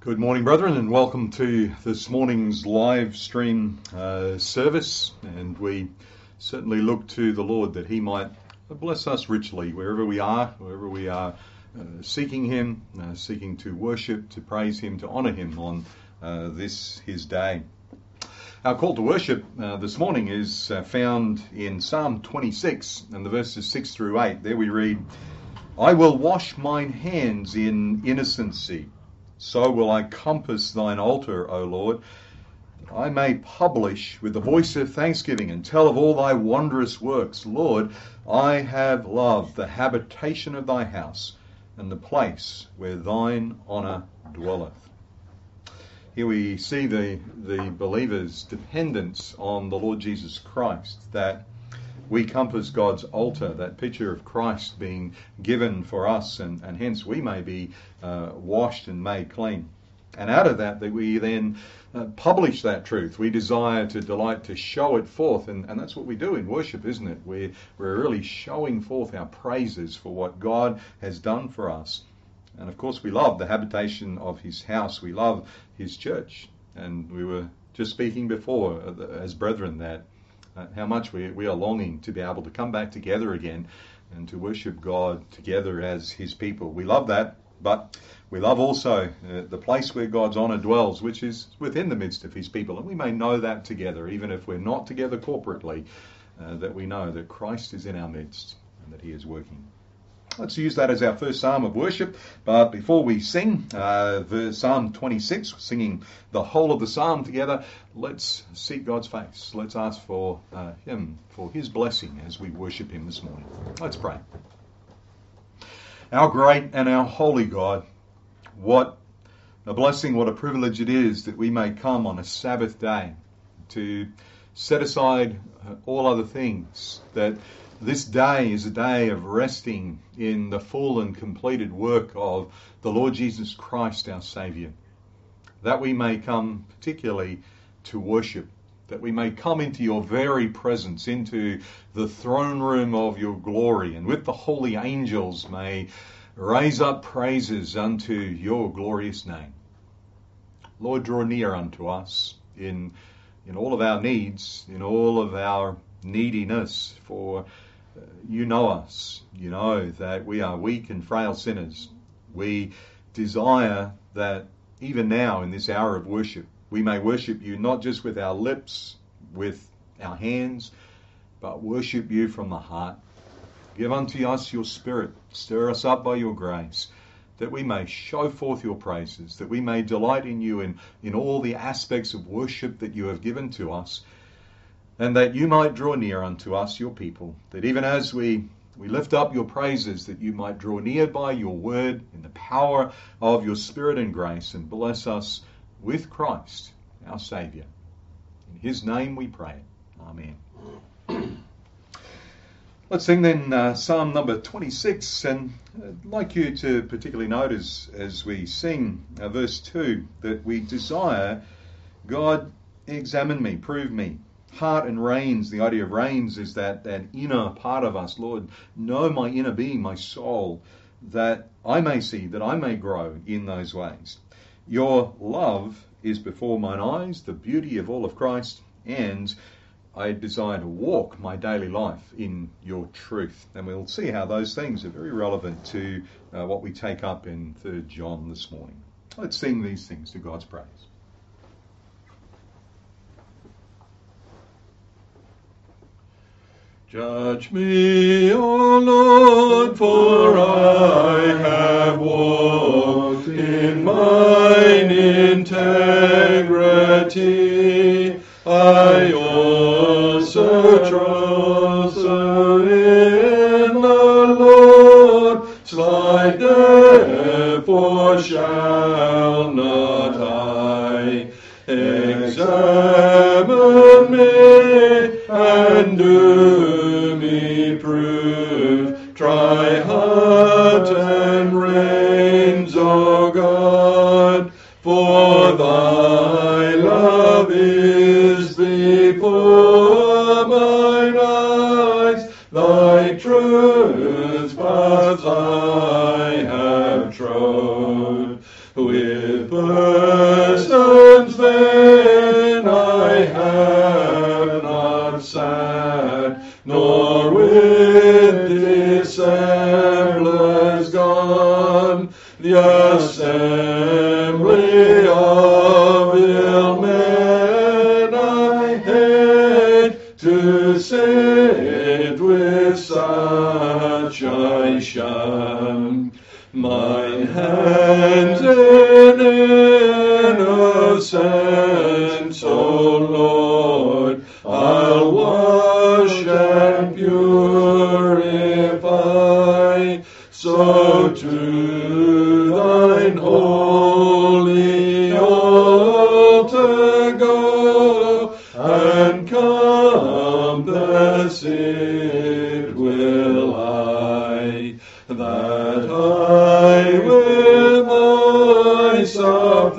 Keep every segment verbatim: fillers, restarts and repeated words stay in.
Good morning, brethren, and welcome to this morning's live stream uh, service. And we certainly look to the Lord that He might bless us richly wherever we are, wherever we are uh, seeking Him, uh, seeking to worship, to praise Him, to honour Him on uh, this His day. Our call to worship uh, this morning is uh, found in Psalm twenty-six and the verses six through eight. There we read, "I will wash mine hands in innocency. So will I compass thine altar, O Lord, that I may publish with the voice of thanksgiving and tell of all thy wondrous works. Lord, I have loved the habitation of thy house and the place where thine honour dwelleth." Here we see the, the believer's dependence on the Lord Jesus Christ, that we compass God's altar, that picture of Christ being given for us, and, and hence we may be uh, washed and made clean. And out of that, that we then uh, publish that truth. We desire to delight to show it forth, and, and that's what we do in worship, isn't it? We're, we're really showing forth our praises for what God has done for us. And of course we love the habitation of His house. We love His church. And we were just speaking before as brethren that Uh, how much we, we are longing to be able to come back together again and to worship God together as His people. We love that, but we love also uh, the place where God's honour dwells, which is within the midst of His people. And we may know that together, even if we're not together corporately, uh, that we know that Christ is in our midst and that He is working. Let's use that as our first psalm of worship. But before we sing uh, verse Psalm twenty-six, singing the whole of the psalm together, let's seek God's face. Let's ask for uh, Him, for His blessing as we worship Him this morning. Let's pray. Our great and our holy God, what a blessing, what a privilege it is that we may come on a Sabbath day to set aside all other things, that this day is a day of resting in the full and completed work of the Lord Jesus Christ, our Saviour. That we may come particularly to worship, that we may come into your very presence, into the throne room of your glory, and with the holy angels may raise up praises unto your glorious name. Lord, draw near unto us in, in all of our needs, in all of our neediness, for Uh, you know us. You know that we are weak and frail sinners. We desire that even now in this hour of worship, we may worship you not just with our lips, with our hands, but worship you from the heart. Give unto us your Spirit. Stir us up by your grace, that we may show forth your praises, that we may delight in you in, in all the aspects of worship that you have given to us, and that you might draw near unto us, your people, that even as we, we lift up your praises, that you might draw near by your word in the power of your Spirit and grace, and bless us with Christ, our Saviour. In His name we pray. Amen. Let's sing then uh, Psalm number twenty-six, and I'd like you to particularly notice as we sing uh, verse two, that we desire, God, examine me, prove me. Heart and reins, the idea of reins is that, that inner part of us. Lord, know my inner being, my soul, that I may see, that I may grow in those ways. Your love is before mine eyes, the beauty of all of Christ, and I desire to walk my daily life in your truth. And we'll see how those things are very relevant to uh, what we take up in Third John this morning. Let's sing these things to God's praise. Judge me, O Lord, for I have walked in mine integrity. I also trust in the Lord, slide therefore shall not I. Examine me and do me prove, try heart and reins, O God, for thy love is before mine eyes, thy truth paths I have trod, with birth salvation. My hands in innocence, O Lord, I'll wash and purify, so to thine holy altar go, and compass it will I, that I with myself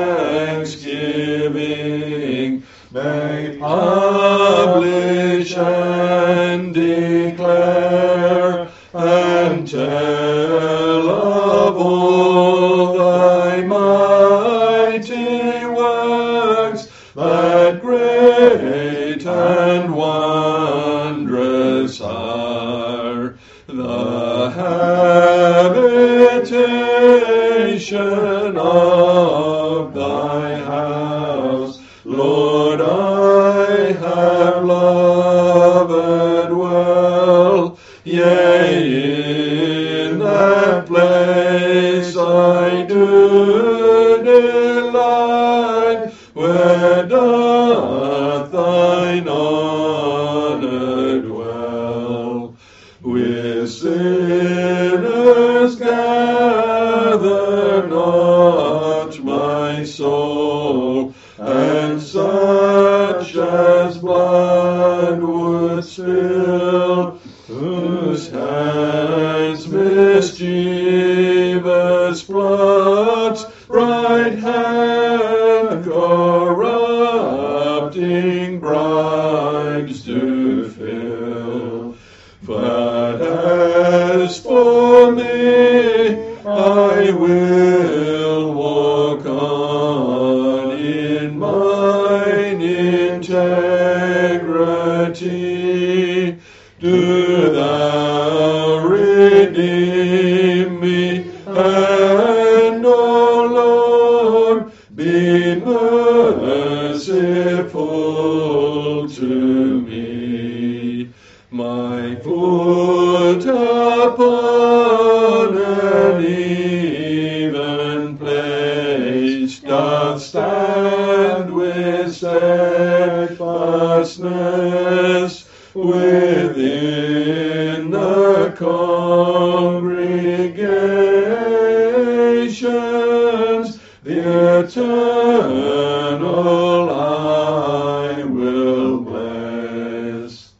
thanksgiving may publish and declare and tell of all thy mighty works, that great and wondrous are. The habitation of thy house, Lord, I have loved well. Yea, in that place I do delight, where doth thine honour dwell. With sinners gather not my soul, and such as blood would spill, whose hands mischievous plots, right hand corrupting bribes do fill. But as for me, I will walk on in mine integrity. Do thou redeem me, and, O Lord, be merciful to me. My foot upon an even place doth stand with steadfastness within the congregations. The eternal I will bless.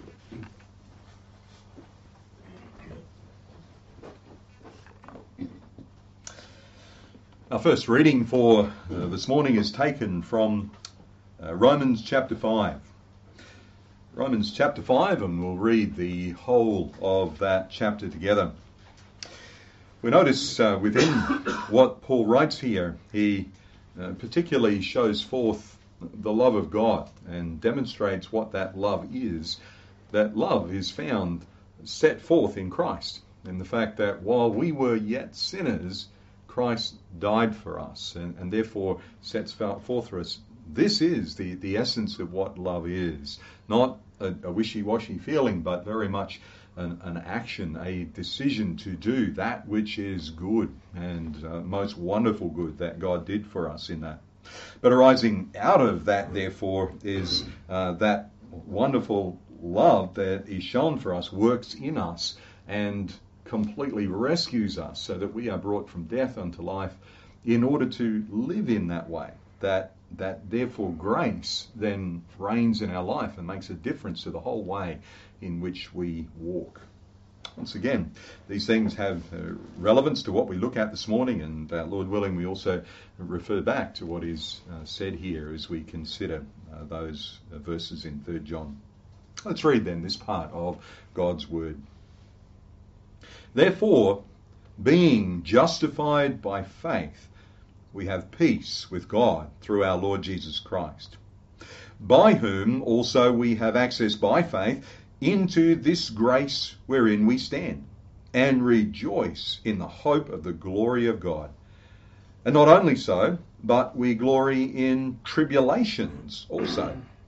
Our first reading for uh, this morning is taken from uh, Romans chapter five. Romans chapter five, and we'll read the whole of that chapter together. We notice uh, within what Paul writes here, he uh, particularly shows forth the love of God and demonstrates what that love is. That love is found set forth in Christ, and the fact that while we were yet sinners, Christ died for us, and, and therefore sets forth for us. This is the, the essence of what love is. Not a, a wishy-washy feeling, but very much an, an action, a decision to do that which is good and uh, most wonderful good that God did for us in that. But arising out of that, therefore, is uh, that wonderful love that is shown for us, works in us, and completely rescues us so that we are brought from death unto life in order to live in that way. That that therefore grace then reigns in our life and makes a difference to the whole way in which we walk. Once again, these things have uh, relevance to what we look at this morning, and uh, Lord willing, we also refer back to what is uh, said here as we consider uh, those uh, verses in Third John. Let's read then this part of God's Word. Therefore, being justified by faith, we have peace with God through our Lord Jesus Christ, by whom also we have access by faith into this grace wherein we stand, and rejoice in the hope of the glory of God. And not only so, but we glory in tribulations also,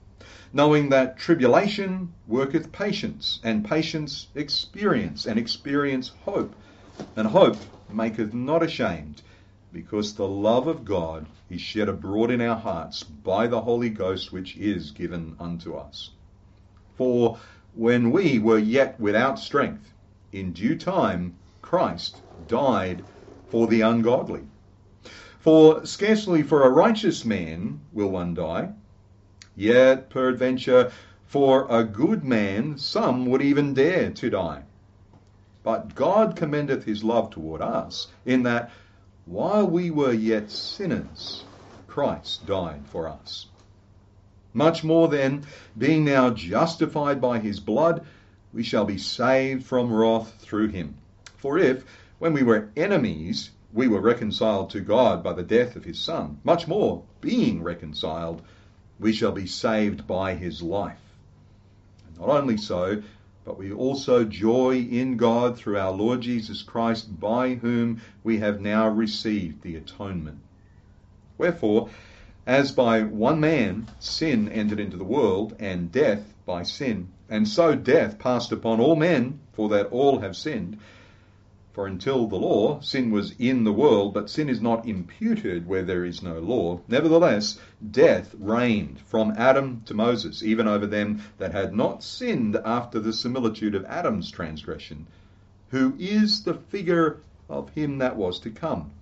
knowing that tribulation worketh patience, and patience experience, and experience hope. And hope maketh not ashamed, because the love of God is shed abroad in our hearts by the Holy Ghost which is given unto us. For when we were yet without strength, in due time Christ died for the ungodly. For scarcely for a righteous man will one die, yet peradventure for a good man some would even dare to die. But God commendeth his love toward us, in that while we were yet sinners, Christ died for us. Much more then, being now justified by his blood, we shall be saved from wrath through him. For if, when we were enemies, we were reconciled to God by the death of his Son, much more, being reconciled, we shall be saved by his life. And not only so, but we also joy in God through our Lord Jesus Christ, by whom we have now received the atonement. Wherefore, as by one man sin entered into the world, and death by sin, and so death passed upon all men, for that all have sinned. For until the law, sin was in the world, but sin is not imputed where there is no law. Nevertheless, death reigned from Adam to Moses, even over them that had not sinned after the similitude of Adam's transgression, who is the figure of him that was to come.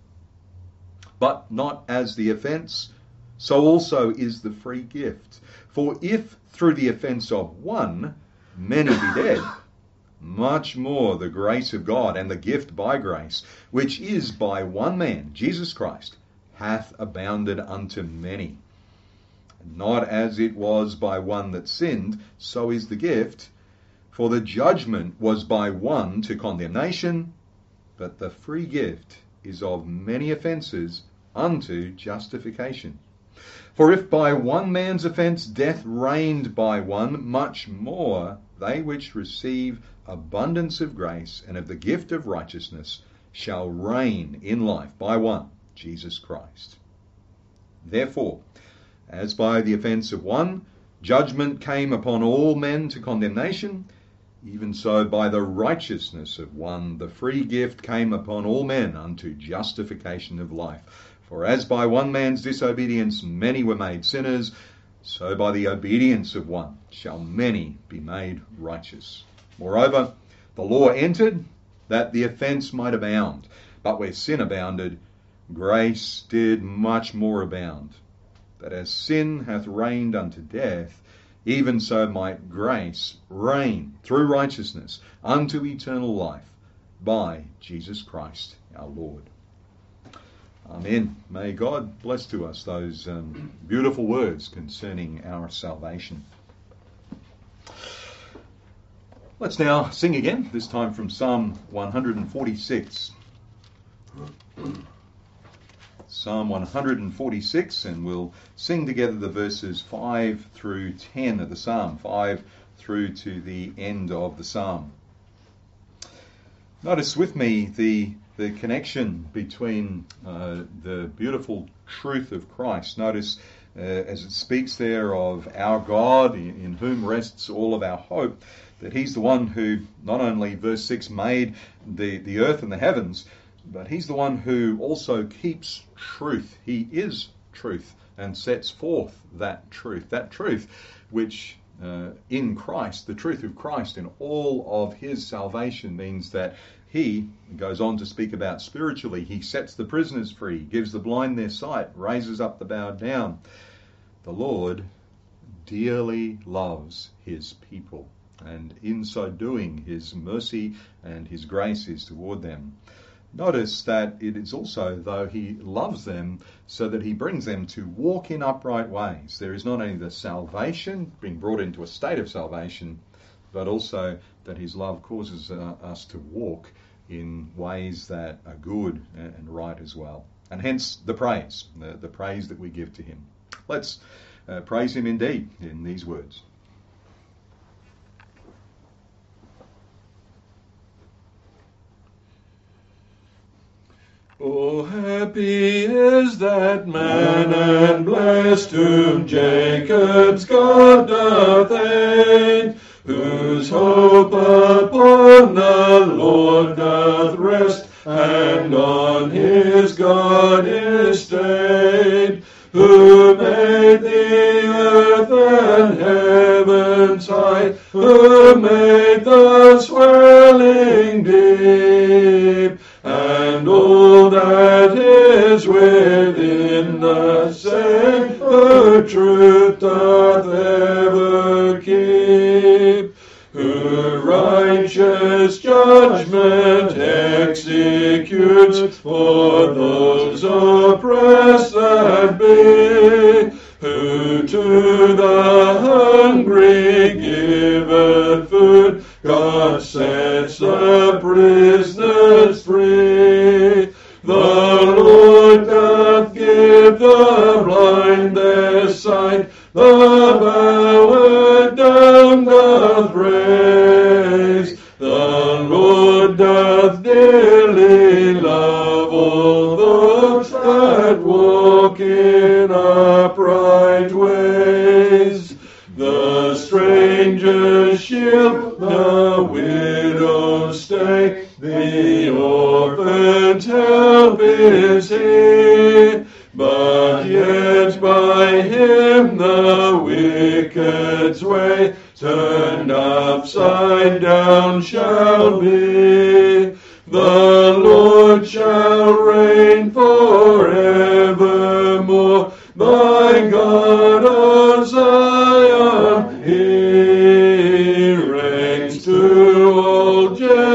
But not as the offence, so also is the free gift. For if through the offence of one many be dead, much more the grace of God and the gift by grace, which is by one man, Jesus Christ, hath abounded unto many. Not as it was by one that sinned, so is the gift. For the judgment was by one to condemnation, but the free gift is of many offences unto justification. For if by one man's offence death reigned by one, much more they which receive abundance of grace and of the gift of righteousness shall reign in life by one, Jesus Christ. Therefore, as by the offence of one judgment came upon all men to condemnation, even so by the righteousness of one the free gift came upon all men unto justification of life. For as by one man's disobedience many were made sinners, so by the obedience of one shall many be made righteous. Moreover, the law entered that the offence might abound, but where sin abounded, grace did much more abound, that as sin hath reigned unto death, even so might grace reign through righteousness unto eternal life by Jesus Christ our Lord. Amen. May God bless to us those um, beautiful words concerning our salvation. Let's now sing again, this time from Psalm one forty-six. Psalm one forty-six, and we'll sing together the verses five through ten of the psalm, five through to the end of the psalm. Notice with me the the connection between uh, the beautiful truth of Christ. Notice uh, as it speaks there of our God, in, in whom rests all of our hope, that he's the one who not only, verse six, made the, the earth and the heavens, but he's the one who also keeps truth. He is truth and sets forth that truth. That truth which uh, in Christ, the truth of Christ in all of his salvation means that he goes on to speak about spiritually. He sets the prisoners free, gives the blind their sight, raises up the bowed down. The Lord dearly loves his people, and in so doing his mercy and his grace is toward them. Notice that it is also, though he loves them, so that he brings them to walk in upright ways. There is not only the salvation, being brought into a state of salvation, but also that his love causes uh, us to walk in ways that are good and right as well. And hence the praise, the, the praise that we give to him. Let's uh, praise him indeed in these words. Oh, happy is that man and blessed whom Jacob's God doth aid, whose hope upon the Lord doth rest, and on his God is stayed, who made the earth and heavens high, who made the swelling deep, and all that is within the same, the truth doth ever keep, who righteous judgment executes for those oppressed that be, who to the hungry giveth food, God sets the prisoners free. The Lord doth give the blind their sight, the bowed down doth raise. The Lord doth dearly love all those that walk in upright ways. The stranger's shield, the widow's stay, the orphan's help is he. But yet by him the wicked's way turned upside down shall be. The Lord shall reign forevermore, by God of Zion he reigns to all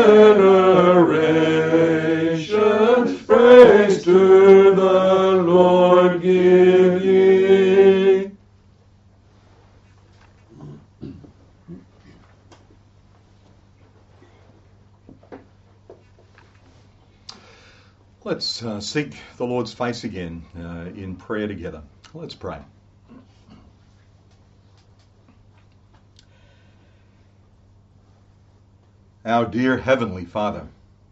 generations. Praise to the Lord give ye. Let's uh, seek the Lord's face again uh, in prayer together. Let's pray. Our dear Heavenly Father,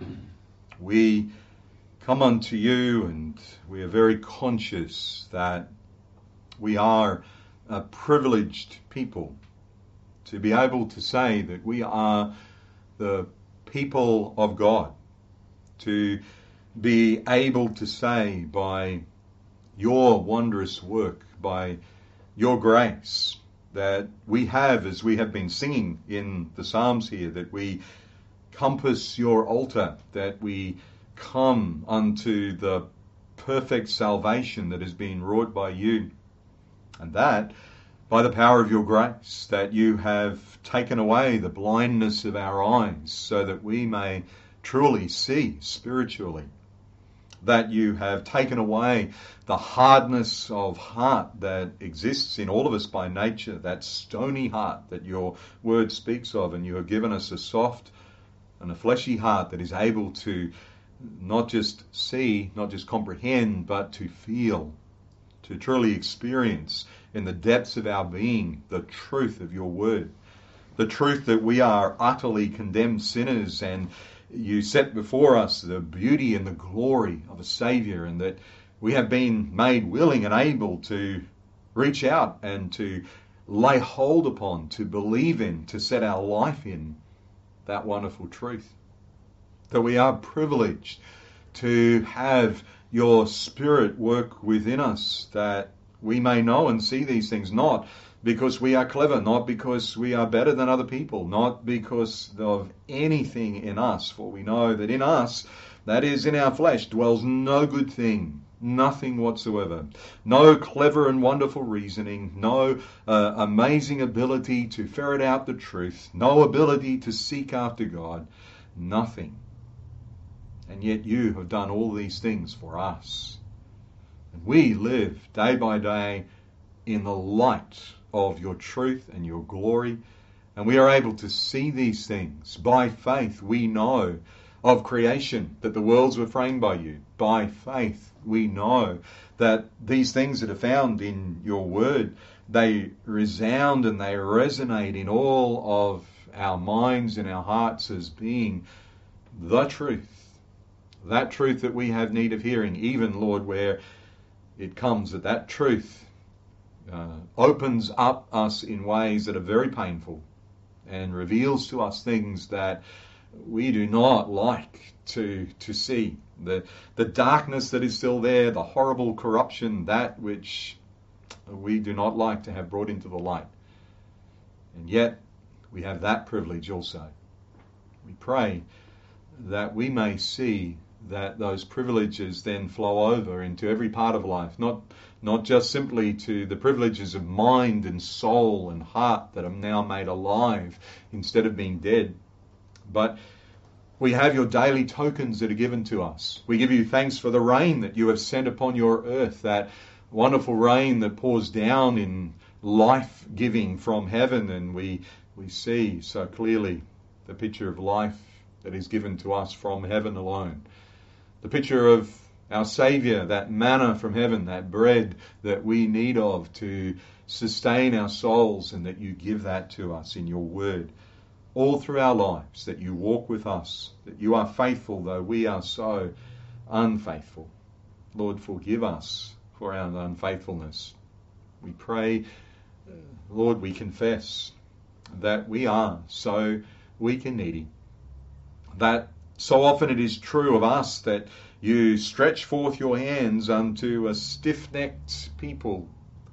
we come unto you and we are very conscious that we are a privileged people to be able to say that we are the people of God, to be able to say by your wondrous work, by your grace, that we have, as we have been singing in the Psalms here, that we compass your altar, that we come unto the perfect salvation that has been wrought by you, and that by the power of your grace, that you have taken away the blindness of our eyes so that we may truly see spiritually, that you have taken away the hardness of heart that exists in all of us by nature, that stony heart that your word speaks of, and you have given us a soft and a fleshy heart that is able to not just see, not just comprehend, but to feel, to truly experience in the depths of our being the truth of your word, the truth that we are utterly condemned sinners, and you set before us the beauty and the glory of a Saviour, and that we have been made willing and able to reach out and to lay hold upon, to believe in, to set our life in that wonderful truth. That we are privileged to have your Spirit work within us, that we may know and see these things, not because we are clever, not because we are better than other people, not because of anything in us, for we know that in us, that is in our flesh, dwells no good thing, nothing whatsoever, no clever and wonderful reasoning, no uh, amazing ability to ferret out the truth, no ability to seek after God, nothing. And yet you have done all these things for us. And we live day by day in the light of your truth and your glory, and we are able to see these things. By faith we know of creation, that the worlds were framed by you. By faith we know that these things that are found in your word, they resound and they resonate in all of our minds and our hearts as being the truth. that truth that we have need of hearing, even, Lord, where it comes that that truth uh, opens up us in ways that are very painful and reveals to us things that we do not like to to see. The, the darkness that is still there, the horrible corruption, that which we do not like to have brought into the light. And yet, we have that privilege also. We pray that we may see that those privileges then flow over into every part of life, not not just simply to the privileges of mind and soul and heart that are now made alive instead of being dead, but we have your daily tokens that are given to us. We give you thanks for the rain that you have sent upon your earth, that wonderful rain that pours down in life-giving from heaven, and we we see so clearly the picture of life that is given to us from heaven alone. The picture of our Saviour, that manna from heaven, that bread that we need of to sustain our souls, and that you give that to us in your word all through our lives, that you walk with us, that you are faithful though we are so unfaithful. Lord, forgive us for our unfaithfulness. We pray, Lord, we confess that we are so weak and needy, that so often it is true of us that you stretch forth your hands unto a stiff-necked people.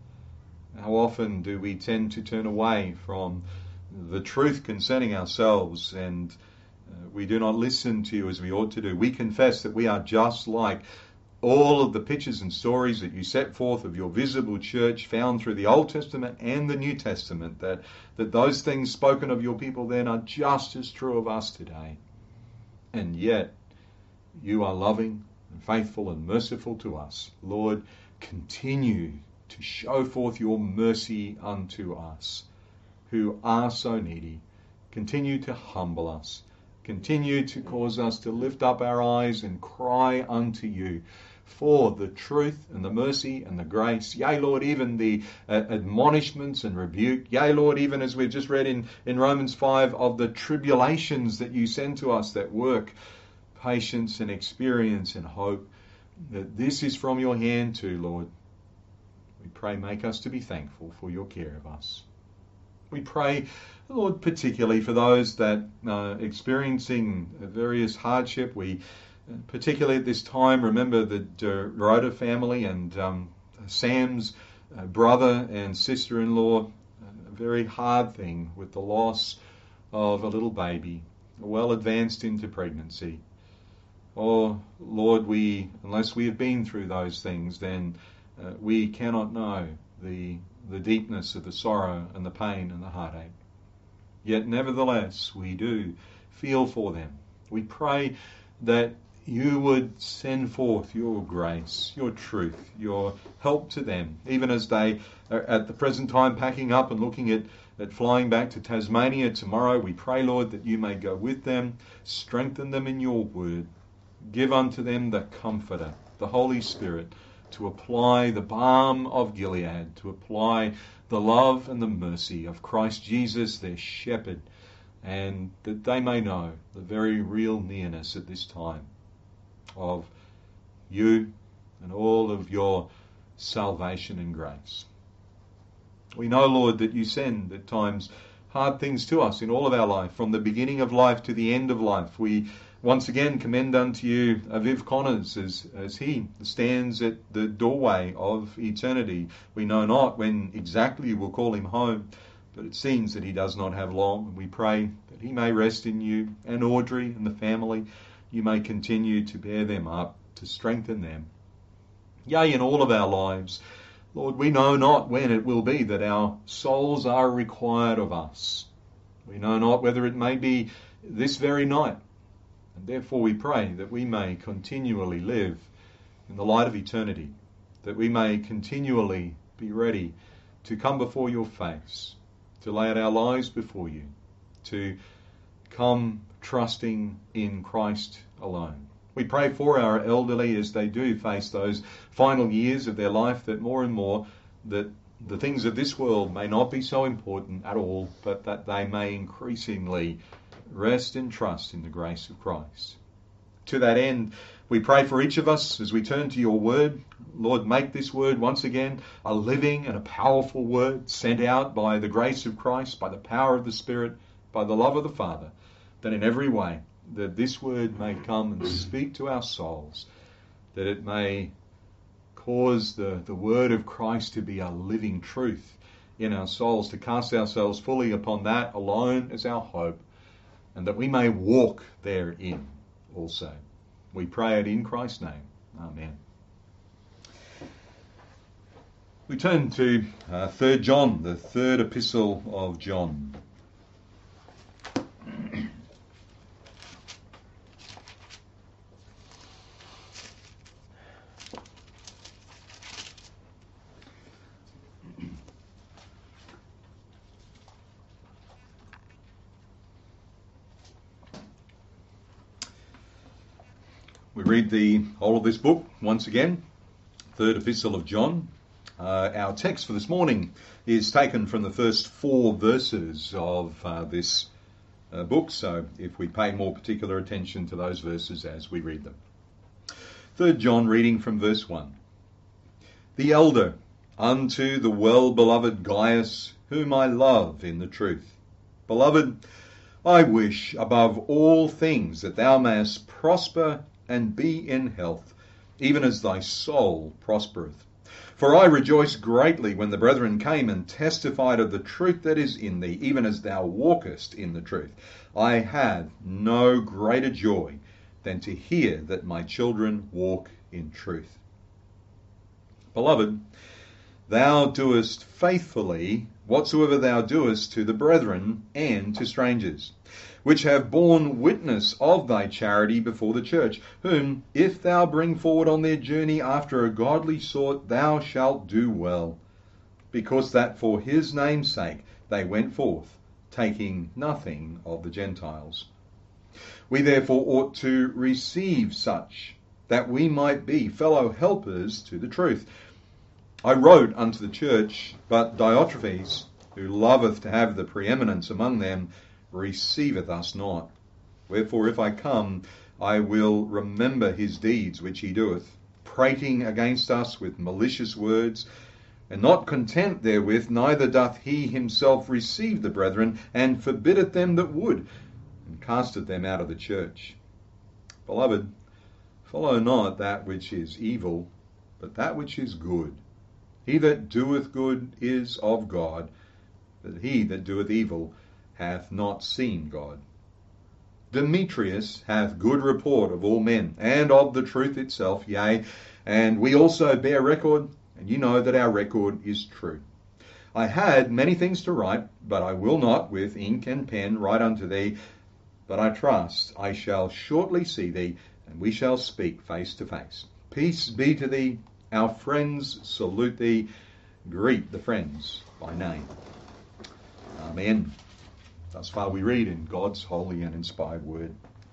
How often do we tend to turn away from the truth concerning ourselves, and uh, we do not listen to you as we ought to do. We confess that we are just like all of the pictures and stories that you set forth of your visible church found through the Old Testament and the New Testament, that, that those things spoken of your people then are just as true of us today. And yet, you are loving and faithful and merciful to us. Lord, continue to show forth your mercy unto us, who are so needy. Continue to humble us. Continue to cause us to lift up our eyes and cry unto you for the truth and the mercy and the grace. Yea, Lord, even the uh, admonishments and rebuke. Yea, Lord, even as we've just read in, in Romans five, of the tribulations that you send to us that work patience and experience and hope. That this is from your hand too, Lord. We pray, make us to be thankful for your care of us. We pray, Lord, particularly for those that are experiencing various hardship. We, particularly at this time, remember the Dorota family and um, Sam's uh, brother and sister-in-law. A very hard thing with the loss of a little baby, well advanced into pregnancy. Oh, Lord, we, unless we have been through those things, then uh, we cannot know the the deepness of the sorrow and the pain and the heartache. Yet nevertheless, we do feel for them. We pray that you would send forth your grace, your truth, your help to them, even as they are at the present time packing up and looking at, at flying back to Tasmania tomorrow. We pray, Lord, that you may go with them, strengthen them in your word, give unto them the Comforter, the Holy Spirit, to apply the balm of Gilead, to apply the love and the mercy of Christ Jesus, their shepherd, and that they may know the very real nearness at this time of you and all of your salvation and grace. We know, Lord, that you send at times hard things to us in all of our life, from the beginning of life to the end of life. We once again commend unto you Aviv Connors as, as he stands at the doorway of eternity. We know not when exactly you will call him home, but it seems that he does not have long. And we pray that he may rest in you, and Audrey and the family. You may continue to bear them up, to strengthen them. Yea, in all of our lives, Lord, we know not when it will be that our souls are required of us. We know not whether it may be this very night. And therefore we pray that we may continually live in the light of eternity, that we may continually be ready to come before your face, to lay out our lives before you, to come trusting in Christ alone. We pray for our elderly as they do face those final years of their life, that more and more that the things of this world may not be so important at all, but that they may increasingly rest and trust in the grace of Christ. to that end, we pray for each of us as we turn to your word. Lord, make this word once again a living and a powerful word sent out by the grace of Christ, by the power of the Spirit, by the love of the Father, that in every way that this word may come and speak to our souls, that it may cause the, the word of Christ to be a living truth in our souls, to cast ourselves fully upon that alone as our hope, and that we may walk therein also. We pray it in Christ's name. Amen. We turn to uh, Third John, the third epistle of John. We read the whole of this book once again, third epistle of John. Uh, our text for this morning is taken from the first four verses of uh, this uh, book, so if we pay more particular attention to those verses as we read them. Third John, reading from verse one. The elder unto the well-beloved Gaius, whom I love in the truth. Beloved, I wish above all things that thou mayest prosper and be in health, even as thy soul prospereth. For I rejoice greatly when the brethren came and testified of the truth that is in thee, even as thou walkest in the truth. I had no greater joy than to hear that my children walk in truth. Beloved, thou doest faithfully whatsoever thou doest to the brethren and to strangers, which have borne witness of thy charity before the church, whom, if thou bring forward on their journey after a godly sort, thou shalt do well, because that for his name's sake they went forth, taking nothing of the Gentiles. We therefore ought to receive such, that we might be fellow helpers to the truth. I wrote unto the church, but Diotrephes, who loveth to have the preeminence among them, receiveth us not. Wherefore, if I come, I will remember his deeds which he doeth, prating against us with malicious words, and not content therewith, neither doth he himself receive the brethren, and forbiddeth them that would, and casteth them out of the church. Beloved, follow not that which is evil, but that which is good. He that doeth good is of God, but he that doeth evil hath not seen God. Demetrius hath good report of all men, and of the truth itself, yea, and we also bear record, and you know that our record is true. I had many things to write, but I will not with ink and pen write unto thee, but I trust I shall shortly see thee, and we shall speak face to face. Peace be to thee. Our friends salute thee. Greet the friends by name. Amen. Thus far we read in God's holy and inspired word.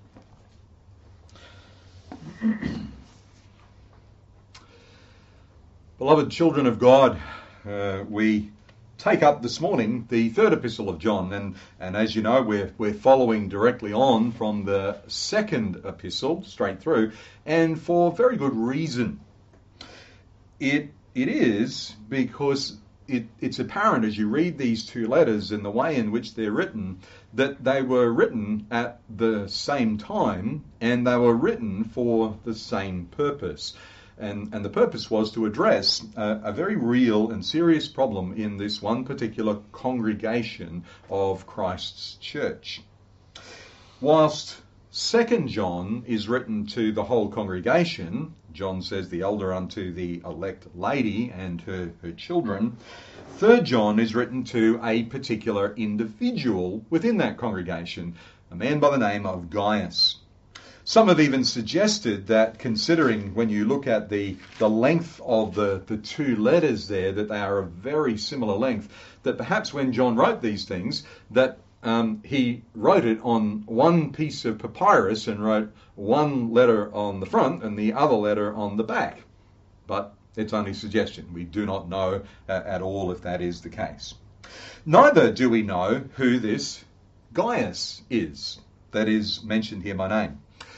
Beloved children of God, uh, we take up this morning the third epistle of John, and, and as you know, we're, we're following directly on from the second epistle, straight through, and for very good reason. It It is because it, it's apparent as you read these two letters and the way in which they're written that they were written at the same time and they were written for the same purpose. And, and the purpose was to address a, a very real and serious problem in this one particular congregation of Christ's church. Whilst Second John is written to the whole congregation, John says the elder unto the elect lady and her, her children. Third John is written to a particular individual within that congregation, a man by the name of Gaius. Some have even suggested that, considering when you look at the, the length of the, the two letters there, that they are of very similar length, that perhaps when John wrote these things, that Um, he wrote it on one piece of papyrus and wrote one letter on the front and the other letter on the back. But it's only suggestion. We do not know uh, at all if that is the case. Neither do we know who this Gaius is that is mentioned here by name.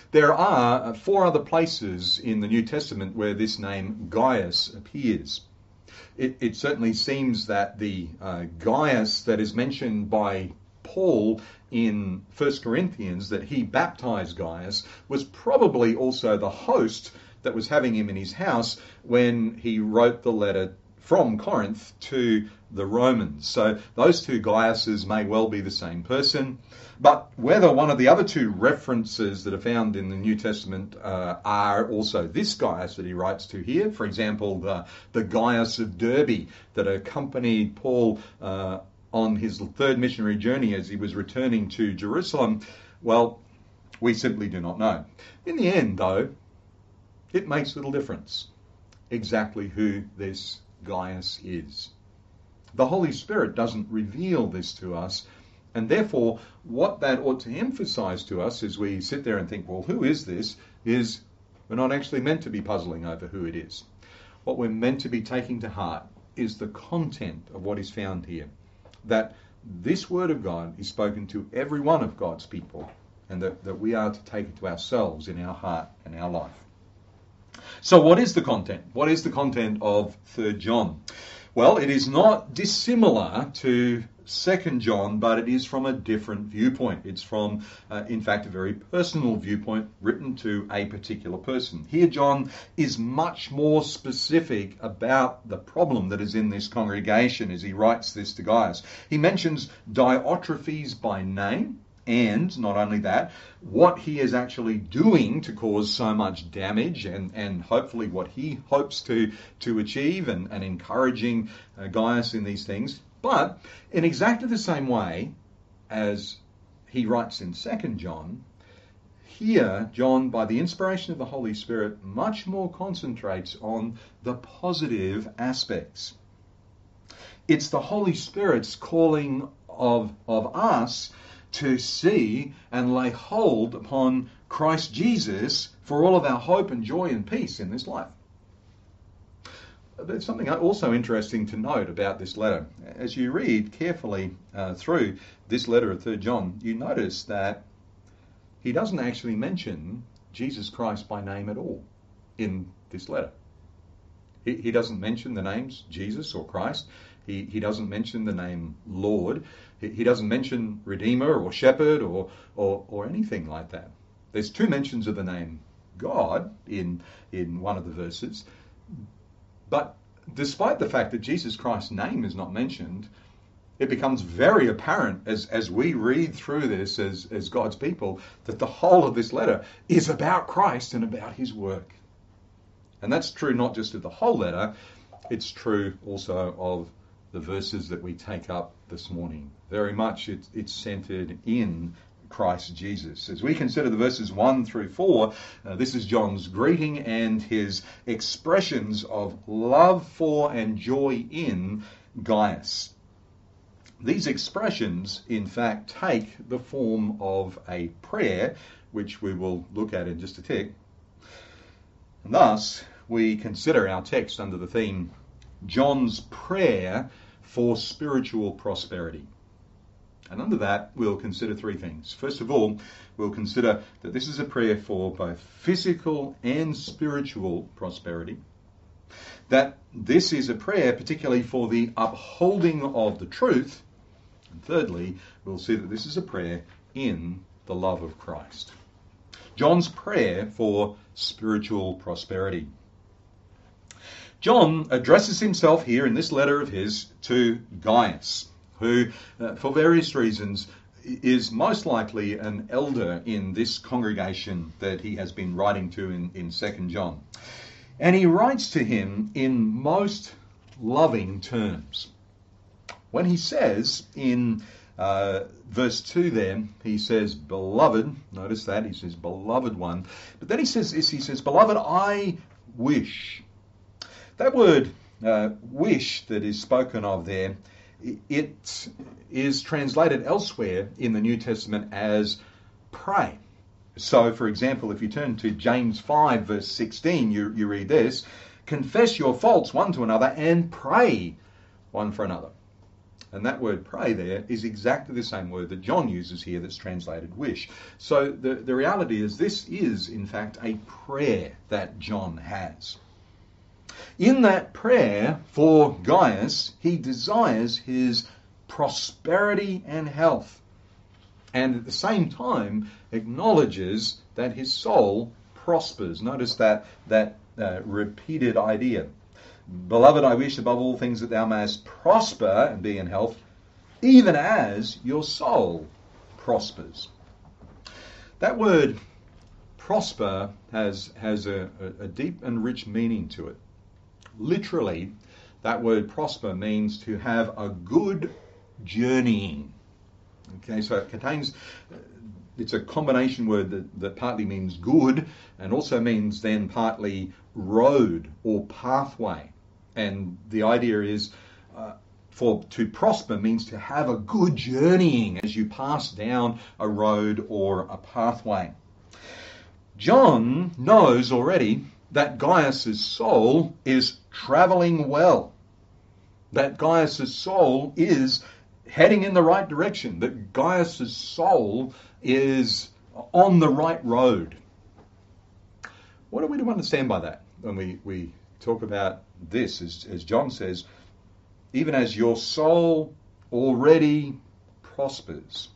There are four other places in the New Testament where this name Gaius appears. It, it certainly seems that the uh, Gaius that is mentioned by Paul in First Corinthians, that he baptized Gaius, was probably also the host that was having him in his house when he wrote the letter from Corinth to the Romans. So those two Gaiuses may well be the same person. But whether one of the other two references that are found in the New Testament uh, are also this Gaius that he writes to here, for example, the, the Gaius of Derbe that accompanied Paul uh, on his third missionary journey as he was returning to Jerusalem, well, we simply do not know. In the end, though, it makes little difference exactly who this Gaius is. The Holy Spirit doesn't reveal this to us, and therefore what that ought to emphasize to us as we sit there and think, well, who is this, is we're not actually meant to be puzzling over who it is. What we're meant to be taking to heart is the content of what is found here, that this word of God is spoken to every one of God's people, and that, that we are to take it to ourselves in our heart and our life. So what is the content? What is the content of Third John? Well, it is not dissimilar to Second John, but it is from a different viewpoint. It's from, uh, in fact, a very personal viewpoint written to a particular person. Here, John is much more specific about the problem that is in this congregation as he writes this to Gaius. He mentions Diotrephes by name, and not only that, what he is actually doing to cause so much damage, and, and hopefully what he hopes to, to achieve, and, and encouraging uh, Gaius in these things. But in exactly the same way as he writes in Second John, here John, by the inspiration of the Holy Spirit, much more concentrates on the positive aspects. It's the Holy Spirit's calling of, of us to see and lay hold upon Christ Jesus for all of our hope and joy and peace in this life. There's something also interesting to note about this letter. As you read carefully uh, through this letter of Third John, you notice that he doesn't actually mention Jesus Christ by name at all in this letter. He, he doesn't mention the names Jesus or Christ. He, he doesn't mention the name Lord. He, he doesn't mention Redeemer or Shepherd or, or, or anything like that. There's two mentions of the name God in, in one of the verses. But despite the fact that Jesus Christ's name is not mentioned, it becomes very apparent as, as we read through this as, as God's people that the whole of this letter is about Christ and about his work. And that's true not just of the whole letter, it's true also of the verses that we take up this morning. Very much it's, it's centered in Christ Jesus. As we consider the verses one through four, uh, this is John's greeting and his expressions of love for and joy in Gaius. These expressions, in fact, take the form of a prayer, which we will look at in just a tick. And thus, we consider our text under the theme, John's prayer for spiritual prosperity. And under that, we'll consider three things. First of all, we'll consider that this is a prayer for both physical and spiritual prosperity. That this is a prayer particularly for the upholding of the truth. And thirdly, we'll see that this is a prayer in the love of Christ. John's prayer for spiritual prosperity. John addresses himself here in this letter of his to Gaius, who, uh, for various reasons, is most likely an elder in this congregation that he has been writing to in, in Second John. And he writes to him in most loving terms. When he says in uh, verse two there, he says, beloved, notice that, he says, beloved one. But then he says this, he says, beloved, I wish. That word uh, wish that is spoken of there, it is translated elsewhere in the New Testament as pray. So, for example, if you turn to James five, verse sixteen, you, you read this, confess your faults one to another and pray one for another. And that word pray there is exactly the same word that John uses here that's translated wish. So the, the reality is this is, in fact, a prayer that John has. In that prayer for Gaius, he desires his prosperity and health, and at the same time acknowledges that his soul prospers. Notice that, that uh, repeated idea. Beloved, I wish above all things that thou mayest prosper and be in health, even as your soul prospers. That word prosper has, has a, a, a deep and rich meaning to it. Literally, that word prosper means to have a good journeying. Okay, so it contains, it's a combination word that, that partly means good and also means then partly road or pathway. And the idea is uh, for to prosper means to have a good journeying as you pass down a road or a pathway. John knows already that Gaius' soul is travelling well, that Gaius' soul is heading in the right direction, that Gaius' soul is on the right road. What are we to understand by that when we, we talk about this, as, as John says, even as your soul already prospers?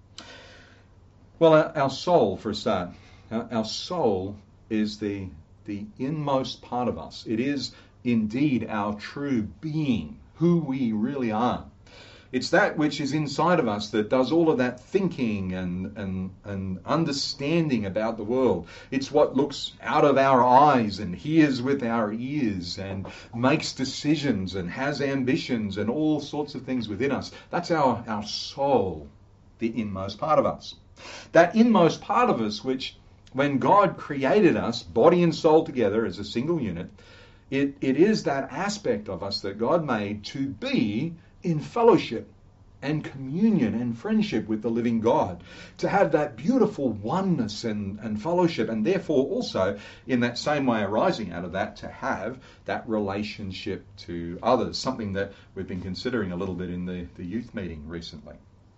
Well, our, our soul, for a start, our, our soul is the, the inmost part of us. It is indeed our true being, who we really are. It's that which is inside of us that does all of that thinking and, and, and understanding about the world. It's what looks out of our eyes and hears with our ears and makes decisions and has ambitions and all sorts of things within us. That's our, our soul, the inmost part of us. That inmost part of us, which when God created us, body and soul together as a single unit, it, it is that aspect of us that God made to be in fellowship and communion and friendship with the living God, to have that beautiful oneness and, and fellowship, and therefore also in that same way arising out of that to have that relationship to others, something that we've been considering a little bit in the, the youth meeting recently.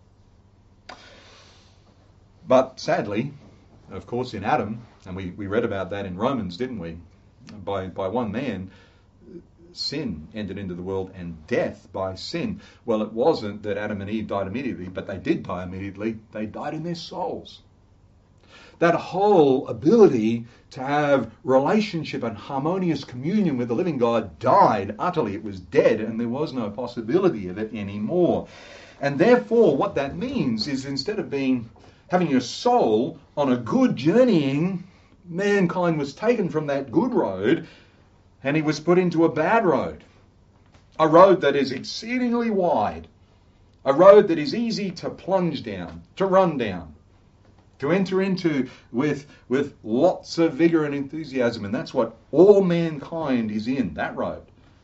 But sadly, of course, in Adam, and we, we read about that in Romans, didn't we? By, by one man, sin entered into the world, and death by sin. Well, it wasn't that Adam and Eve died immediately, but they did die immediately. They died in their souls. That whole ability to have relationship and harmonious communion with the living God died utterly. It was dead, and there was no possibility of it anymore. And therefore, what that means is instead of being having your soul on a good journeying, mankind was taken from that good road and he was put into a bad road, a road that is exceedingly wide, a road that is easy to plunge down, to run down, to enter into with, with lots of vigor and enthusiasm. And that's what all mankind is in, that road.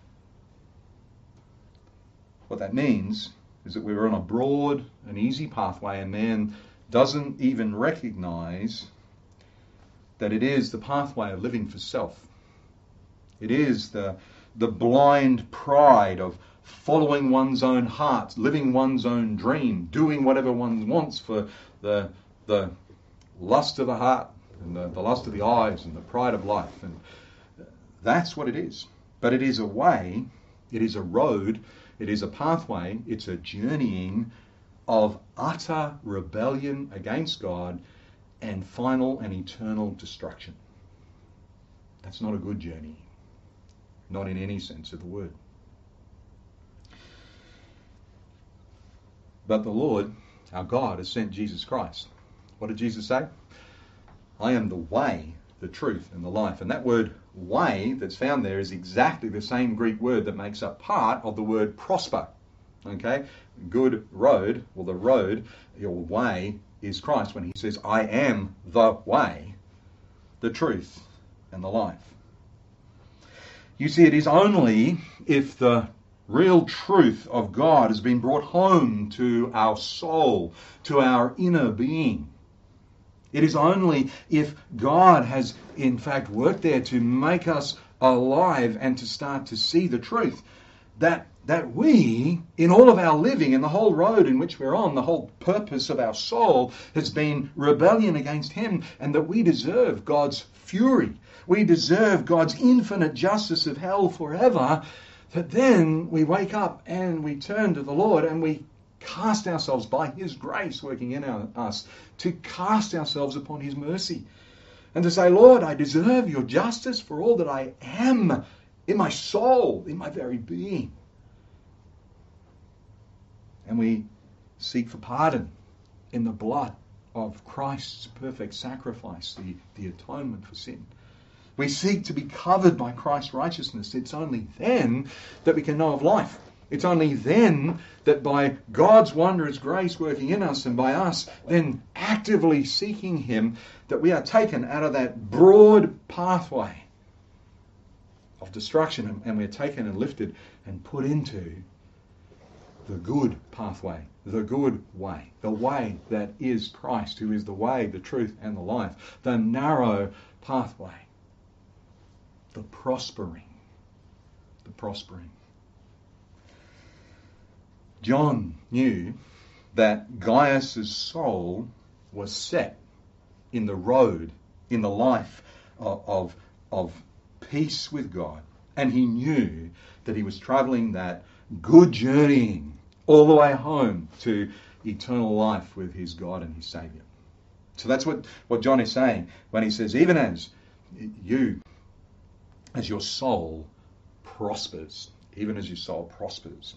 What that means is that we're on a broad and easy pathway, and man doesn't even recognize that it is the pathway of living for self. It is the, the blind pride of following one's own heart, living one's own dream, doing whatever one wants for the, the lust of the heart and the, the lust of the eyes and the pride of life. And that's what it is. But it is a way, it is a road, it is a pathway, it's a journeying of utter rebellion against God and final and eternal destruction. That's not a good journey. Not in any sense of the word. But the Lord, our God, has sent Jesus Christ. What did Jesus say? I am the way, the truth, and the life. And that word way that's found there is exactly the same Greek word that makes up part of the word prosper. Okay? Good road, or the road, your way, is Christ when he says, I am the way, the truth, and the life. You see, it is only if the real truth of God has been brought home to our soul, to our inner being. It is only if God has in fact worked there to make us alive and to start to see the truth, that that we, in all of our living, in the whole road in which we're on, the whole purpose of our soul has been rebellion against him, and that we deserve God's fury. We deserve God's infinite justice of hell forever. That then we wake up and we turn to the Lord and we cast ourselves by his grace working in our, us, to cast ourselves upon his mercy. And to say, Lord, I deserve your justice for all that I am in my soul, in my very being. And we seek for pardon in the blood of Christ's perfect sacrifice, the, the atonement for sin. We seek to be covered by Christ's righteousness. It's only then that we can know of life. It's only then that by God's wondrous grace working in us and by us then actively seeking him, that we are taken out of that broad pathway of destruction and we're taken and lifted and put into the good pathway, the good way, the way that is Christ, who is the way, the truth, and the life, the narrow pathway, the prospering, the prospering. John knew that Gaius' soul was set in the road, in the life of, of, of peace with God, and he knew that he was travelling that good journeying all the way home to eternal life with his God and his Saviour. So that's what, what John is saying when he says, even as you, as your soul prospers, even as your soul prospers.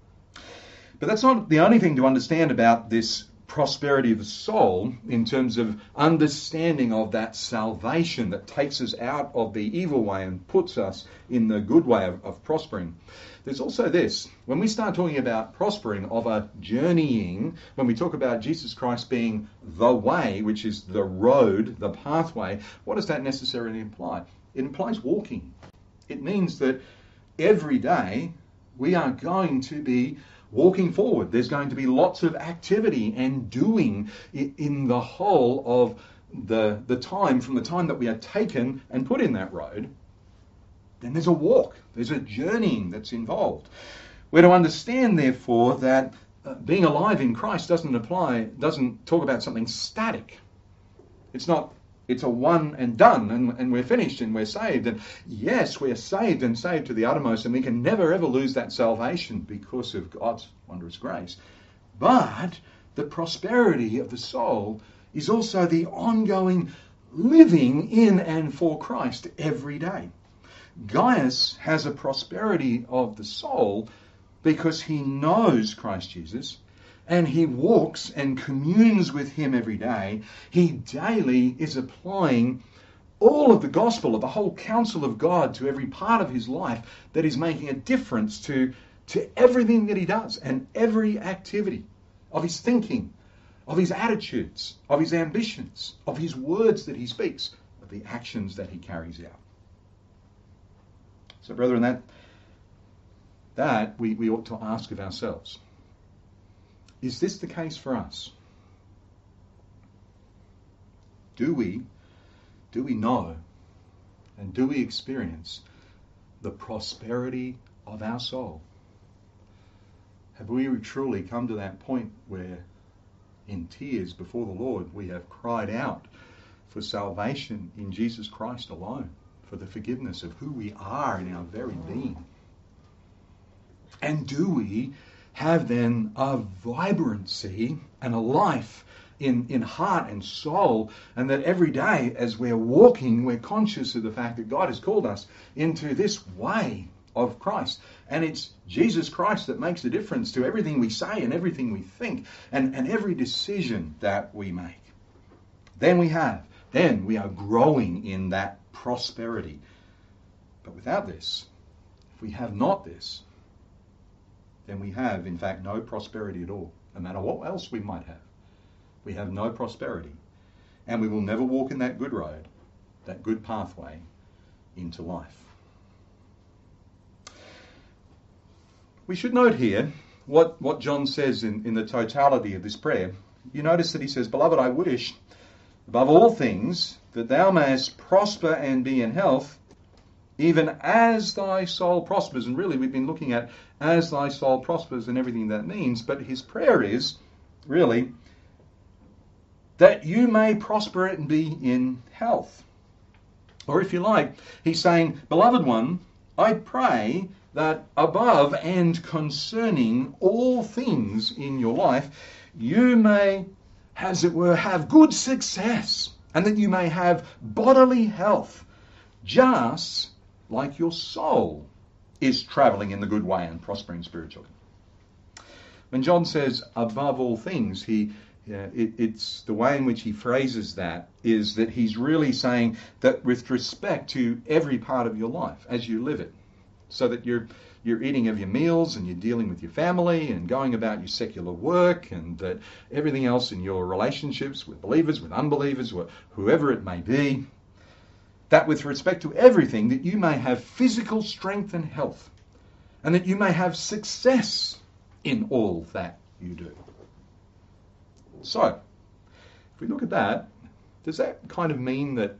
But that's not the only thing to understand about this prosperity of the soul in terms of understanding of that salvation that takes us out of the evil way and puts us in the good way of, of prospering. There's also this, when we start talking about prospering, of a journeying, when we talk about Jesus Christ being the way, which is the road, the pathway, what does that necessarily imply? It implies walking. It means that every day we are going to be walking forward. There's going to be lots of activity and doing in the whole of the, the time, from the time that we are taken and put in that road. Then there's a walk. There's a journeying that's involved. We're to understand, therefore, that uh, being alive in Christ doesn't apply, doesn't talk about something static. It's not, it's a one and done, and, and we're finished and we're saved. And yes, we're saved and saved to the uttermost, and we can never ever lose that salvation because of God's wondrous grace. But the prosperity of the soul is also the ongoing living in and for Christ every day. Gaius has a prosperity of the soul because he knows Christ Jesus and he walks and communes with him every day. He daily is applying all of the gospel, of the whole counsel of God to every part of his life that is making a difference to, to everything that he does and every activity of his thinking, of his attitudes, of his ambitions, of his words that he speaks, of the actions that he carries out. So, brethren, that, that we, we ought to ask of ourselves. Is this the case for us? Do we, do we know and do we experience the prosperity of our soul? Have we truly come to that point where in tears before the Lord we have cried out for salvation in Jesus Christ alone, for the forgiveness of who we are in our very being? And do we have then a vibrancy and a life in, in heart and soul, and that every day as we're walking, we're conscious of the fact that God has called us into this way of Christ. And it's Jesus Christ that makes the difference to everything we say and everything we think and, and every decision that we make. Then we have, then we are growing in that prosperity. But without this, if we have not this, then we have, in fact, no prosperity at all, no matter what else we might have. We have no prosperity, and we will never walk in that good road, that good pathway into life. We should note here what, what John says in, in the totality of this prayer. You notice that he says, Beloved, I wish, above all things, that thou mayest prosper and be in health, even as thy soul prospers. And really we've been looking at as thy soul prospers and everything that means, but his prayer is really that you may prosper it and be in health. Or if you like, he's saying, beloved one, I pray that above and concerning all things in your life, you may, as it were, have good success, and that you may have bodily health, just like your soul is travelling in the good way and prospering spiritually. When John says above all things, he uh, it, it's the way in which he phrases that is that he's really saying that with respect to every part of your life as you live it, so that you're you're eating of your meals and you're dealing with your family and going about your secular work, and that everything else in your relationships with believers, with unbelievers, with whoever it may be, that with respect to everything, that you may have physical strength and health, and that you may have success in all that you do. So, if we look at that, does that kind of mean that